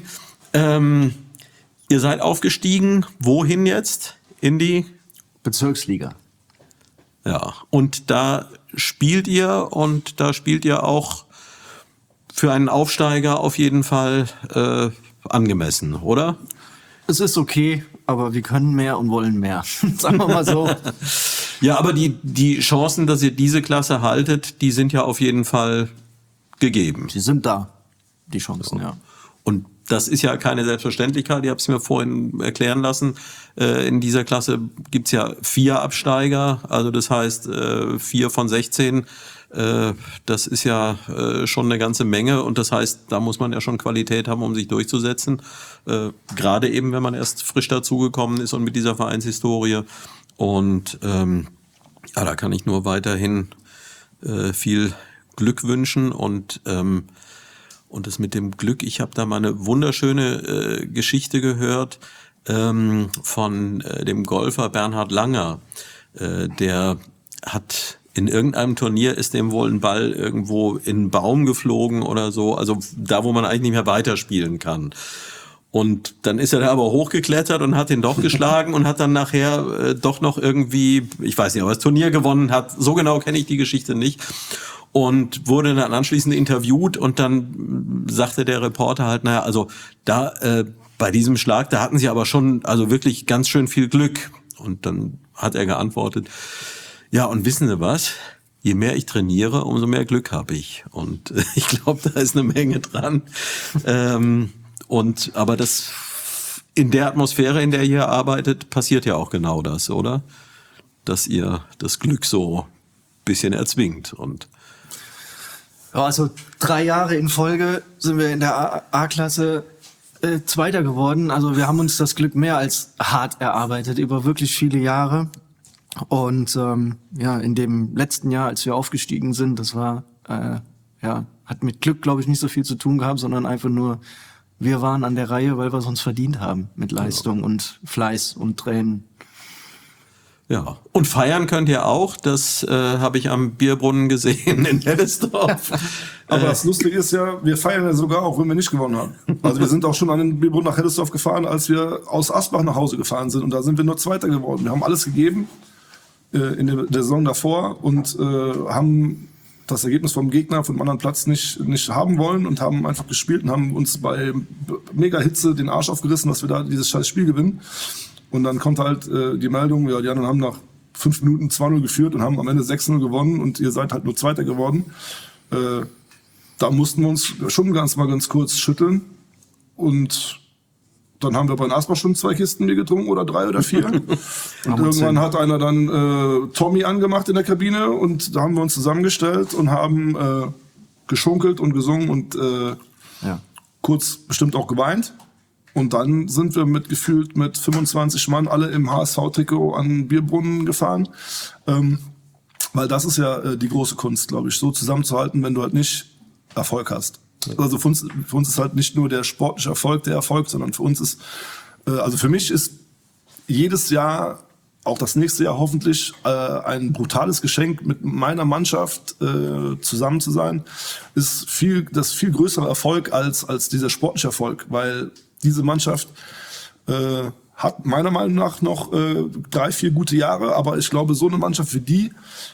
Ihr seid aufgestiegen. Wohin jetzt? In die Bezirksliga. Ja, und da spielt ihr auch für einen Aufsteiger auf jeden Fall angemessen, oder? Es ist okay, aber wir können mehr und wollen mehr. Sagen wir mal so. Ja, aber die Chancen, dass ihr diese Klasse haltet, die sind ja auf jeden Fall gegeben. Sie sind da, die Chancen, ja. Und das ist ja keine Selbstverständlichkeit. Ich habe es mir vorhin erklären lassen. In dieser Klasse gibt's ja 4 Absteiger. Also das heißt 4 von 16. Das ist ja schon eine ganze Menge. Und das heißt, da muss man ja schon Qualität haben, um sich durchzusetzen. Gerade eben, wenn man erst frisch dazugekommen ist und mit dieser Vereinshistorie. Und ja, da kann ich nur weiterhin viel Glück wünschen und das mit dem Glück, ich habe da mal eine wunderschöne Geschichte gehört von dem Golfer Bernhard Langer. Der hat in irgendeinem Turnier ist dem wohl ein Ball irgendwo in einen Baum geflogen oder so, also da, wo man eigentlich nicht mehr weiterspielen kann. Und dann ist er da aber hochgeklettert und hat den doch geschlagen und hat dann nachher doch noch irgendwie, ich weiß nicht, ob er das Turnier gewonnen hat, so genau kenne ich die Geschichte nicht. Und wurde dann anschließend interviewt und dann sagte der Reporter halt, naja, also da bei diesem Schlag, da hatten sie aber schon also wirklich ganz schön viel Glück. Und dann hat er geantwortet, ja, und wissen Sie was? Je mehr ich trainiere, umso mehr Glück habe ich. Und ich glaube, da ist eine Menge dran. Aber das in der Atmosphäre, in der ihr arbeitet, passiert ja auch genau das, oder? Dass ihr das Glück so ein bisschen erzwingt und ja, also 3 Jahre in Folge sind wir in der A-Klasse Zweiter geworden. Also wir haben uns das Glück mehr als hart erarbeitet über wirklich viele Jahre. Und ja, in dem letzten Jahr, als wir aufgestiegen sind, das war hat mit Glück, glaube ich, nicht so viel zu tun gehabt, sondern einfach nur, wir waren an der Reihe, weil wir es uns verdient haben mit Leistung und Fleiß und Tränen. ja, und feiern könnt ihr auch, das habe ich am Bierbrunnen gesehen in Heddesdorf. Aber das Lustige ist ja, wir feiern ja sogar auch, wenn wir nicht gewonnen haben. Also wir sind auch schon an den Bierbrunnen nach Heddesdorf gefahren, als wir aus Asbach nach Hause gefahren sind. Und da sind wir nur Zweiter geworden. Wir haben alles gegeben in der Saison davor und haben das Ergebnis vom Gegner, vom anderen Platz nicht haben wollen und haben einfach gespielt und haben uns bei mega Hitze den Arsch aufgerissen, dass wir da dieses scheiß Spiel gewinnen. Und dann kommt halt die Meldung, ja, die anderen haben nach 5 Minuten 2-0 geführt und haben am Ende 6-0 gewonnen und ihr seid halt nur Zweiter geworden. Da mussten wir uns schon ganz kurz schütteln. Und dann haben wir bei Asbach schon 2 Kisten Bier getrunken oder 3 oder 4. Und irgendwann hat einer dann Tommy angemacht in der Kabine und da haben wir uns zusammengestellt und haben geschunkelt und gesungen und kurz bestimmt auch geweint. Und dann sind wir gefühlt mit 25 Mann alle im HSV-Trikot an Bierbrunnen gefahren. Weil das ist ja die große Kunst, glaube ich, so zusammenzuhalten, wenn du halt nicht Erfolg hast. Also für uns ist halt nicht nur der sportliche Erfolg der Erfolg, sondern für uns ist, also für mich ist jedes Jahr, auch das nächste Jahr hoffentlich, ein brutales Geschenk, mit meiner Mannschaft zusammen zu sein, ist das viel größere Erfolg als dieser sportliche Erfolg, weil diese Mannschaft hat meiner Meinung nach noch 3-4 gute Jahre, aber ich glaube, so eine Mannschaft wie die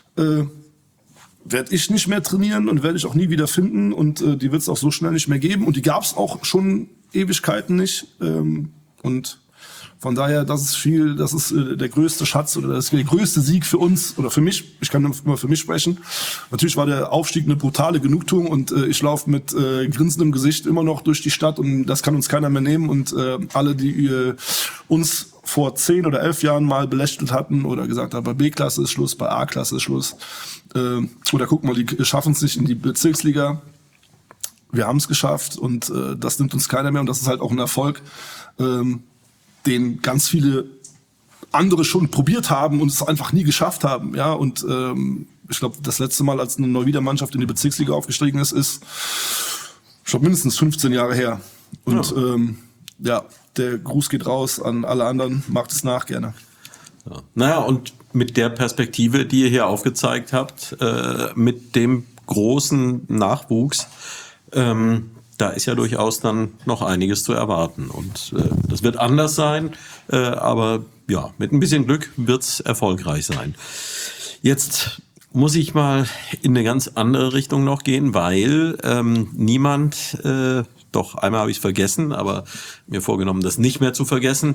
werde ich nicht mehr trainieren und werde ich auch nie wieder finden und die wird es auch so schnell nicht mehr geben und die gab es auch schon Ewigkeiten nicht und von daher, das ist der größte Schatz oder das ist der größte Sieg für uns oder für mich. Ich kann nur für mich sprechen. Natürlich war der Aufstieg eine brutale Genugtuung und ich laufe mit grinsendem Gesicht immer noch durch die Stadt und das kann uns keiner mehr nehmen und alle, die uns vor 10 oder 11 Jahren mal belächelt hatten oder gesagt haben, bei B-Klasse ist Schluss, bei A-Klasse ist Schluss oder guck mal, die schaffen es nicht in die Bezirksliga. Wir haben es geschafft und das nimmt uns keiner mehr und das ist halt auch ein Erfolg, den ganz viele andere schon probiert haben und es einfach nie geschafft haben, ja, und ich glaube, das letzte Mal, als eine Neuwieder Mannschaft in die Bezirksliga aufgestiegen ist, ich glaube, mindestens 15 Jahre her. Und der Gruß geht raus an alle anderen, macht es nach gerne. Ja. Naja, und mit der Perspektive, die ihr hier aufgezeigt habt, mit dem großen Nachwuchs, da ist ja durchaus dann noch einiges zu erwarten. Und das wird anders sein, aber ja, mit ein bisschen Glück wird's erfolgreich sein. Jetzt muss ich mal in eine ganz andere Richtung noch gehen, weil niemand, doch einmal habe ich es vergessen, aber mir vorgenommen, das nicht mehr zu vergessen.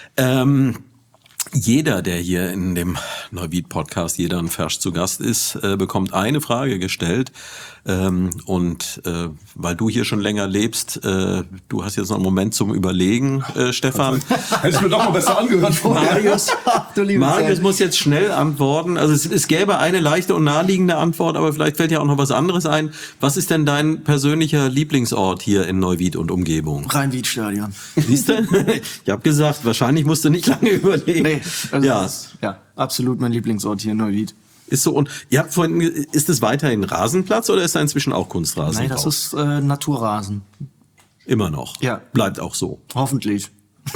Jeder, der hier in dem Neuwied-Podcast Jeder und Fersch zu Gast ist, bekommt eine Frage gestellt. Und weil du hier schon länger lebst, du hast jetzt noch einen Moment zum Überlegen, Stefan. Hätte ich mir doch mal besser angehört vorher. Marius muss jetzt schnell antworten. Also es gäbe eine leichte und naheliegende Antwort, aber vielleicht fällt ja auch noch was anderes ein. Was ist denn dein persönlicher Lieblingsort hier in Neuwied und Umgebung? Rhein-Wied-Stadion. Siehst du? Ich habe gesagt, wahrscheinlich musst du nicht lange überlegen. Nee, also ja. das ist, absolut mein Lieblingsort hier in Neuwied. Ist so. Und ihr habt vorhin, ist es weiterhin Rasenplatz oder ist da inzwischen auch Kunstrasen? Nein, das ist Naturrasen. Immer noch. Ja. Bleibt auch so. Hoffentlich.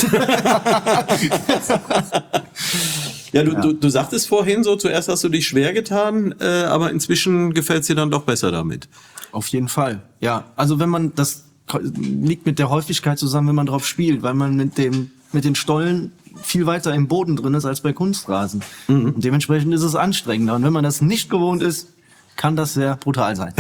Ja, du sagtest vorhin so, zuerst hast du dich schwer getan, aber inzwischen gefällt es dir dann doch besser damit. Auf jeden Fall. Ja, also wenn man, das liegt mit der Häufigkeit zusammen, wenn man drauf spielt, weil man mit den Stollen viel weiter im Boden drin ist als bei Kunstrasen. Und dementsprechend ist es anstrengender. Und wenn man das nicht gewohnt ist, kann das sehr brutal sein.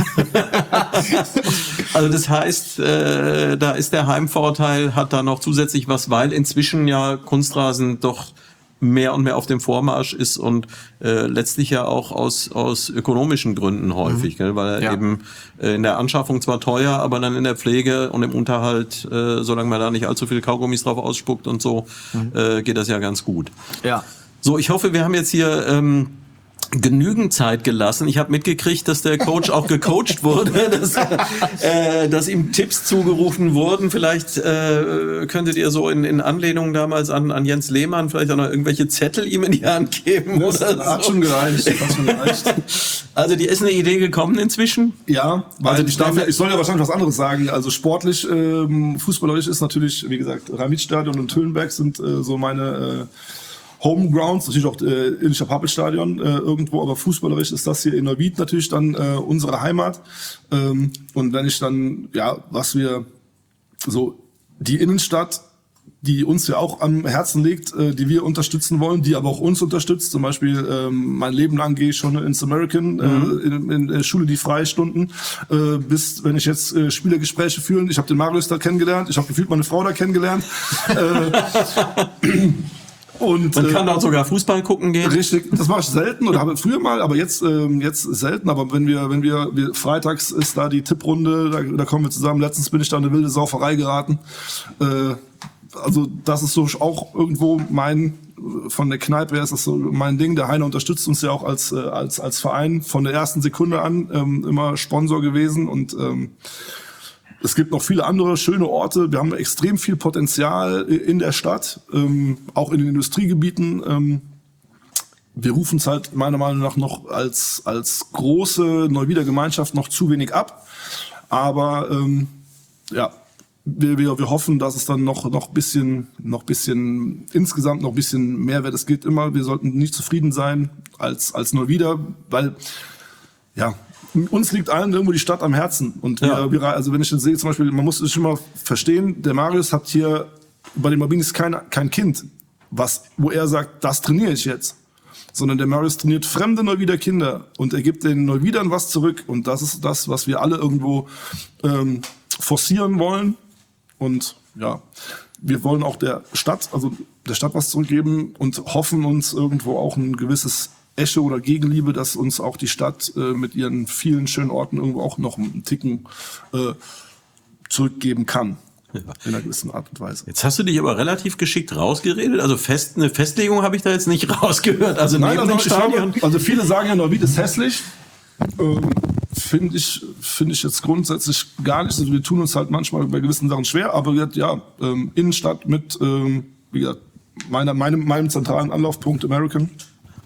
Also das heißt, da ist der Heimvorteil, hat da noch zusätzlich was, weil inzwischen ja Kunstrasen doch mehr und mehr auf dem Vormarsch ist und letztlich ja auch aus ökonomischen Gründen häufig, gell? Weil er eben in der Anschaffung zwar teuer, aber dann in der Pflege und im Unterhalt, solange man da nicht allzu viel Kaugummis drauf ausspuckt und so, geht das ja ganz gut. Ja. So, ich hoffe, wir haben jetzt hier genügend Zeit gelassen. Ich habe mitgekriegt, dass der Coach auch gecoacht wurde, dass ihm Tipps zugerufen wurden. Vielleicht könntet ihr so in Anlehnung damals an Jens Lehmann vielleicht auch noch irgendwelche Zettel ihm in die Hand geben. Das oder hat so. schon gereicht. Also die ist eine Idee gekommen inzwischen? Ja, weil Also ich soll ja wahrscheinlich was anderes sagen. Also sportlich, fußballerisch ist natürlich, wie gesagt, Rhein-Wied-Stadion und Tüllenberg sind so meine Homegrounds, natürlich auch Illischer Pappelstadion irgendwo, aber fußballerisch ist das hier in Neuwied natürlich dann unsere Heimat. Und wenn ich dann, was wir so die Innenstadt, die uns ja auch am Herzen liegt, die wir unterstützen wollen, die aber auch uns unterstützt. Zum Beispiel mein Leben lang gehe ich schon ins American, in der Schule die Freistunden, bis wenn ich jetzt Spielergespräche führe. Ich habe den Marius da kennengelernt, ich habe gefühlt meine Frau da kennengelernt. Und, man kann dort sogar Fußball gucken gehen. Richtig, das mache ich selten oder habe früher mal, aber jetzt selten. Aber wenn wir freitags ist da die Tipprunde, da kommen wir zusammen. Letztens bin ich da in eine wilde Sauferei geraten. Also das ist so auch irgendwo von der Kneipe her ist das so mein Ding. Der Heiner unterstützt uns ja auch als Verein von der ersten Sekunde an immer Sponsor gewesen und es gibt noch viele andere schöne Orte. Wir haben extrem viel Potenzial in der Stadt, auch in den Industriegebieten. Wir rufen es halt meiner Meinung nach noch als große Neuwieder Gemeinschaft noch zu wenig ab. Aber wir hoffen, dass es dann noch bisschen insgesamt noch ein bisschen mehr wird. Es geht immer. Wir sollten nicht zufrieden sein als Neuwieder, weil uns liegt allen irgendwo die Stadt am Herzen. Und also wenn ich das sehe, zum Beispiel, man muss es schon mal verstehen, der Marius hat hier bei den Malbinis kein Kind, wo er sagt, das trainiere ich jetzt. Sondern der Marius trainiert fremde Neuwieder Kinder und er gibt den Neuwiedern was zurück. Und das ist das, was wir alle irgendwo forcieren wollen. Und wir wollen auch der Stadt was zurückgeben und hoffen uns irgendwo auch ein gewisses Echo oder Gegenliebe, dass uns auch die Stadt mit ihren vielen schönen Orten irgendwo auch noch einen Ticken zurückgeben kann. Ja. In einer gewissen Art und Weise. Jetzt hast du dich aber relativ geschickt rausgeredet. Also eine Festlegung habe ich da jetzt nicht rausgehört. Also nein, neben dem Stadion. Also viele sagen ja, Neuwied ist hässlich. Finde ich jetzt grundsätzlich gar nicht. Also wir tun uns halt manchmal bei gewissen Sachen schwer, aber Innenstadt mit, wie gesagt, meinem zentralen Anlaufpunkt American.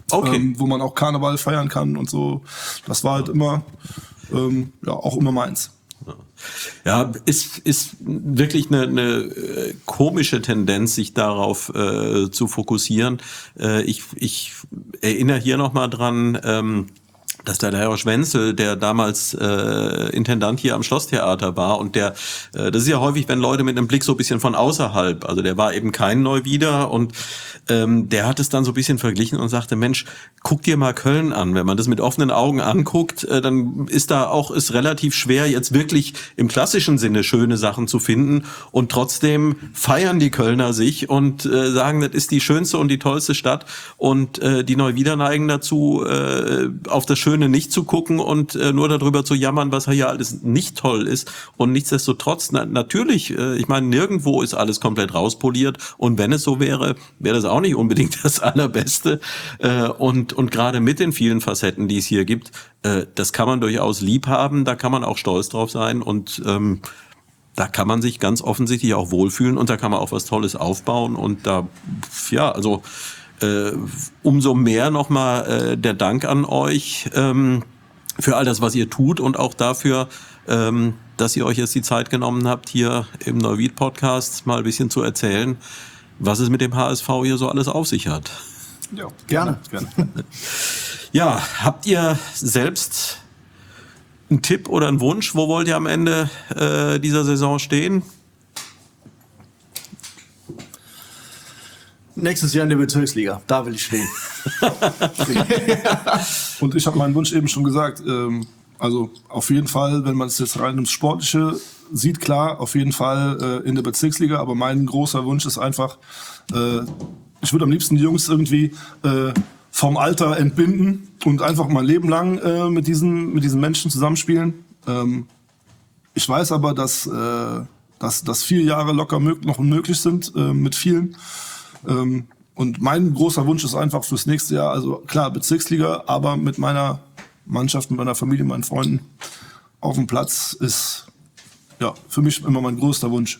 Okay. wo man auch Karneval feiern kann und so. Das war halt immer, auch immer meins. Ja, ist wirklich eine komische Tendenz, sich darauf zu fokussieren. Ich erinnere hier nochmal dran, dass der Herr Schwenzel, der damals Intendant hier am Schlosstheater war und das ist ja häufig, wenn Leute mit einem Blick so ein bisschen von außerhalb, also der war eben kein Neuwieder und der hat es dann so ein bisschen verglichen und sagte, Mensch, guck dir mal Köln an. Wenn man das mit offenen Augen anguckt, dann ist relativ schwer, jetzt wirklich im klassischen Sinne schöne Sachen zu finden und trotzdem feiern die Kölner sich und sagen, das ist die schönste und die tollste Stadt und die Neuwieder neigen dazu, auf das Schöne nicht zu gucken und nur darüber zu jammern, was hier alles nicht toll ist. Und nichtsdestotrotz, natürlich, ich meine, nirgendwo ist alles komplett rauspoliert. Und wenn es so wäre, wäre das auch nicht unbedingt das Allerbeste. Und gerade mit den vielen Facetten, die es hier gibt, das kann man durchaus lieb haben, da kann man auch stolz drauf sein und da kann man sich ganz offensichtlich auch wohlfühlen und da kann man auch was Tolles aufbauen. Und da, ja, also umso mehr nochmal der Dank an euch für all das, was ihr tut und auch dafür, dass ihr euch jetzt die Zeit genommen habt, hier im Neuwied-Podcast mal ein bisschen zu erzählen, was es mit dem HSV hier so alles auf sich hat. Ja, gerne. Ja, habt ihr selbst einen Tipp oder einen Wunsch? Wo wollt ihr am Ende dieser Saison stehen? Nächstes Jahr in der Bezirksliga, da will ich stehen. Und ich habe meinen Wunsch eben schon gesagt, also auf jeden Fall, wenn man es jetzt rein ins Sportliche sieht, klar, auf jeden Fall in der Bezirksliga, aber mein großer Wunsch ist einfach, ich würde am liebsten die Jungs irgendwie vom Alter entbinden und einfach mal ein Leben lang mit diesen Menschen zusammenspielen. Ich weiß aber, dass 4 Jahre locker noch möglich sind mit vielen. Und mein großer Wunsch ist einfach fürs nächste Jahr, also klar, Bezirksliga, aber mit meiner Mannschaft, mit meiner Familie, meinen Freunden auf dem Platz ist ja für mich immer mein größter Wunsch.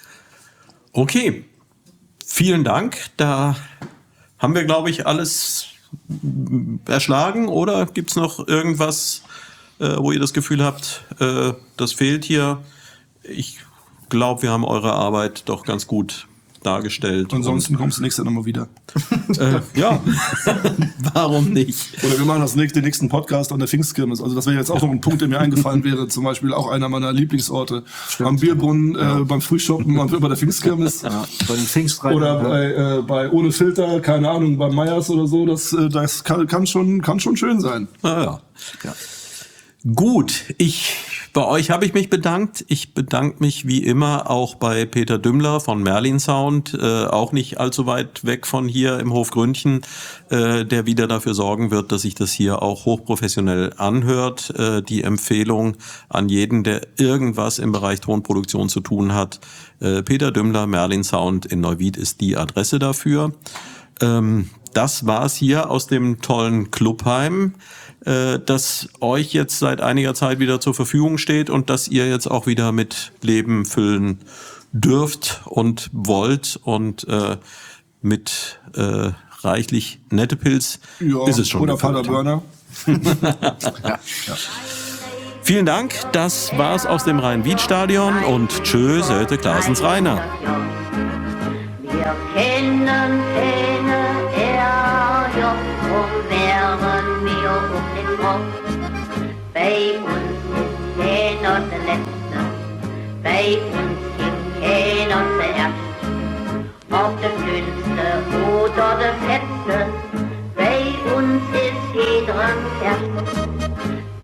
Okay, vielen Dank. Da haben wir, glaube ich, alles erschlagen, oder gibt es noch irgendwas, wo ihr das Gefühl habt, das fehlt hier? Ich glaube, wir haben eure Arbeit doch ganz gut dargestellt. Ansonsten kommst du nächstes Jahr nochmal wieder. Ja, warum nicht? Oder wir machen den nächsten Podcast an der Pfingstkirmes. Also das wäre jetzt auch noch ein Punkt, der mir eingefallen wäre. Zum Beispiel auch einer meiner Lieblingsorte. Stimmt. Am Bierbrunnen, beim Frühshoppen, bei der Pfingstkirmes. Ja, bei den Pfingstreiten. Oder bei Ohne Filter, keine Ahnung, bei Meyers oder so. Das kann schon schön sein. Ja. Gut, bei euch habe ich mich bedankt. Ich bedanke mich wie immer auch bei Peter Dümmler von Merlin Sound, auch nicht allzu weit weg von hier im Hof Gründchen, der wieder dafür sorgen wird, dass sich das hier auch hochprofessionell anhört. Die Empfehlung an jeden, der irgendwas im Bereich Tonproduktion zu tun hat. Peter Dümmler, Merlin Sound in Neuwied ist die Adresse dafür. Das war's hier aus dem tollen Clubheim, das euch jetzt seit einiger Zeit wieder zur Verfügung steht und das ihr jetzt auch wieder mit Leben füllen dürft und wollt und mit reichlich Nettepilz ist es schon. Oder Paderborner. Ja. Vielen Dank, das war's aus dem Rhein-Wied-Stadion und tschüss, heute Klaasens Rainer. Wir kennen keine RJ und wären wir um den Kopf. Bei uns ist keiner der Letzte, bei uns gibt keiner zuerst. Ob der Dünnste oder der Fetzte,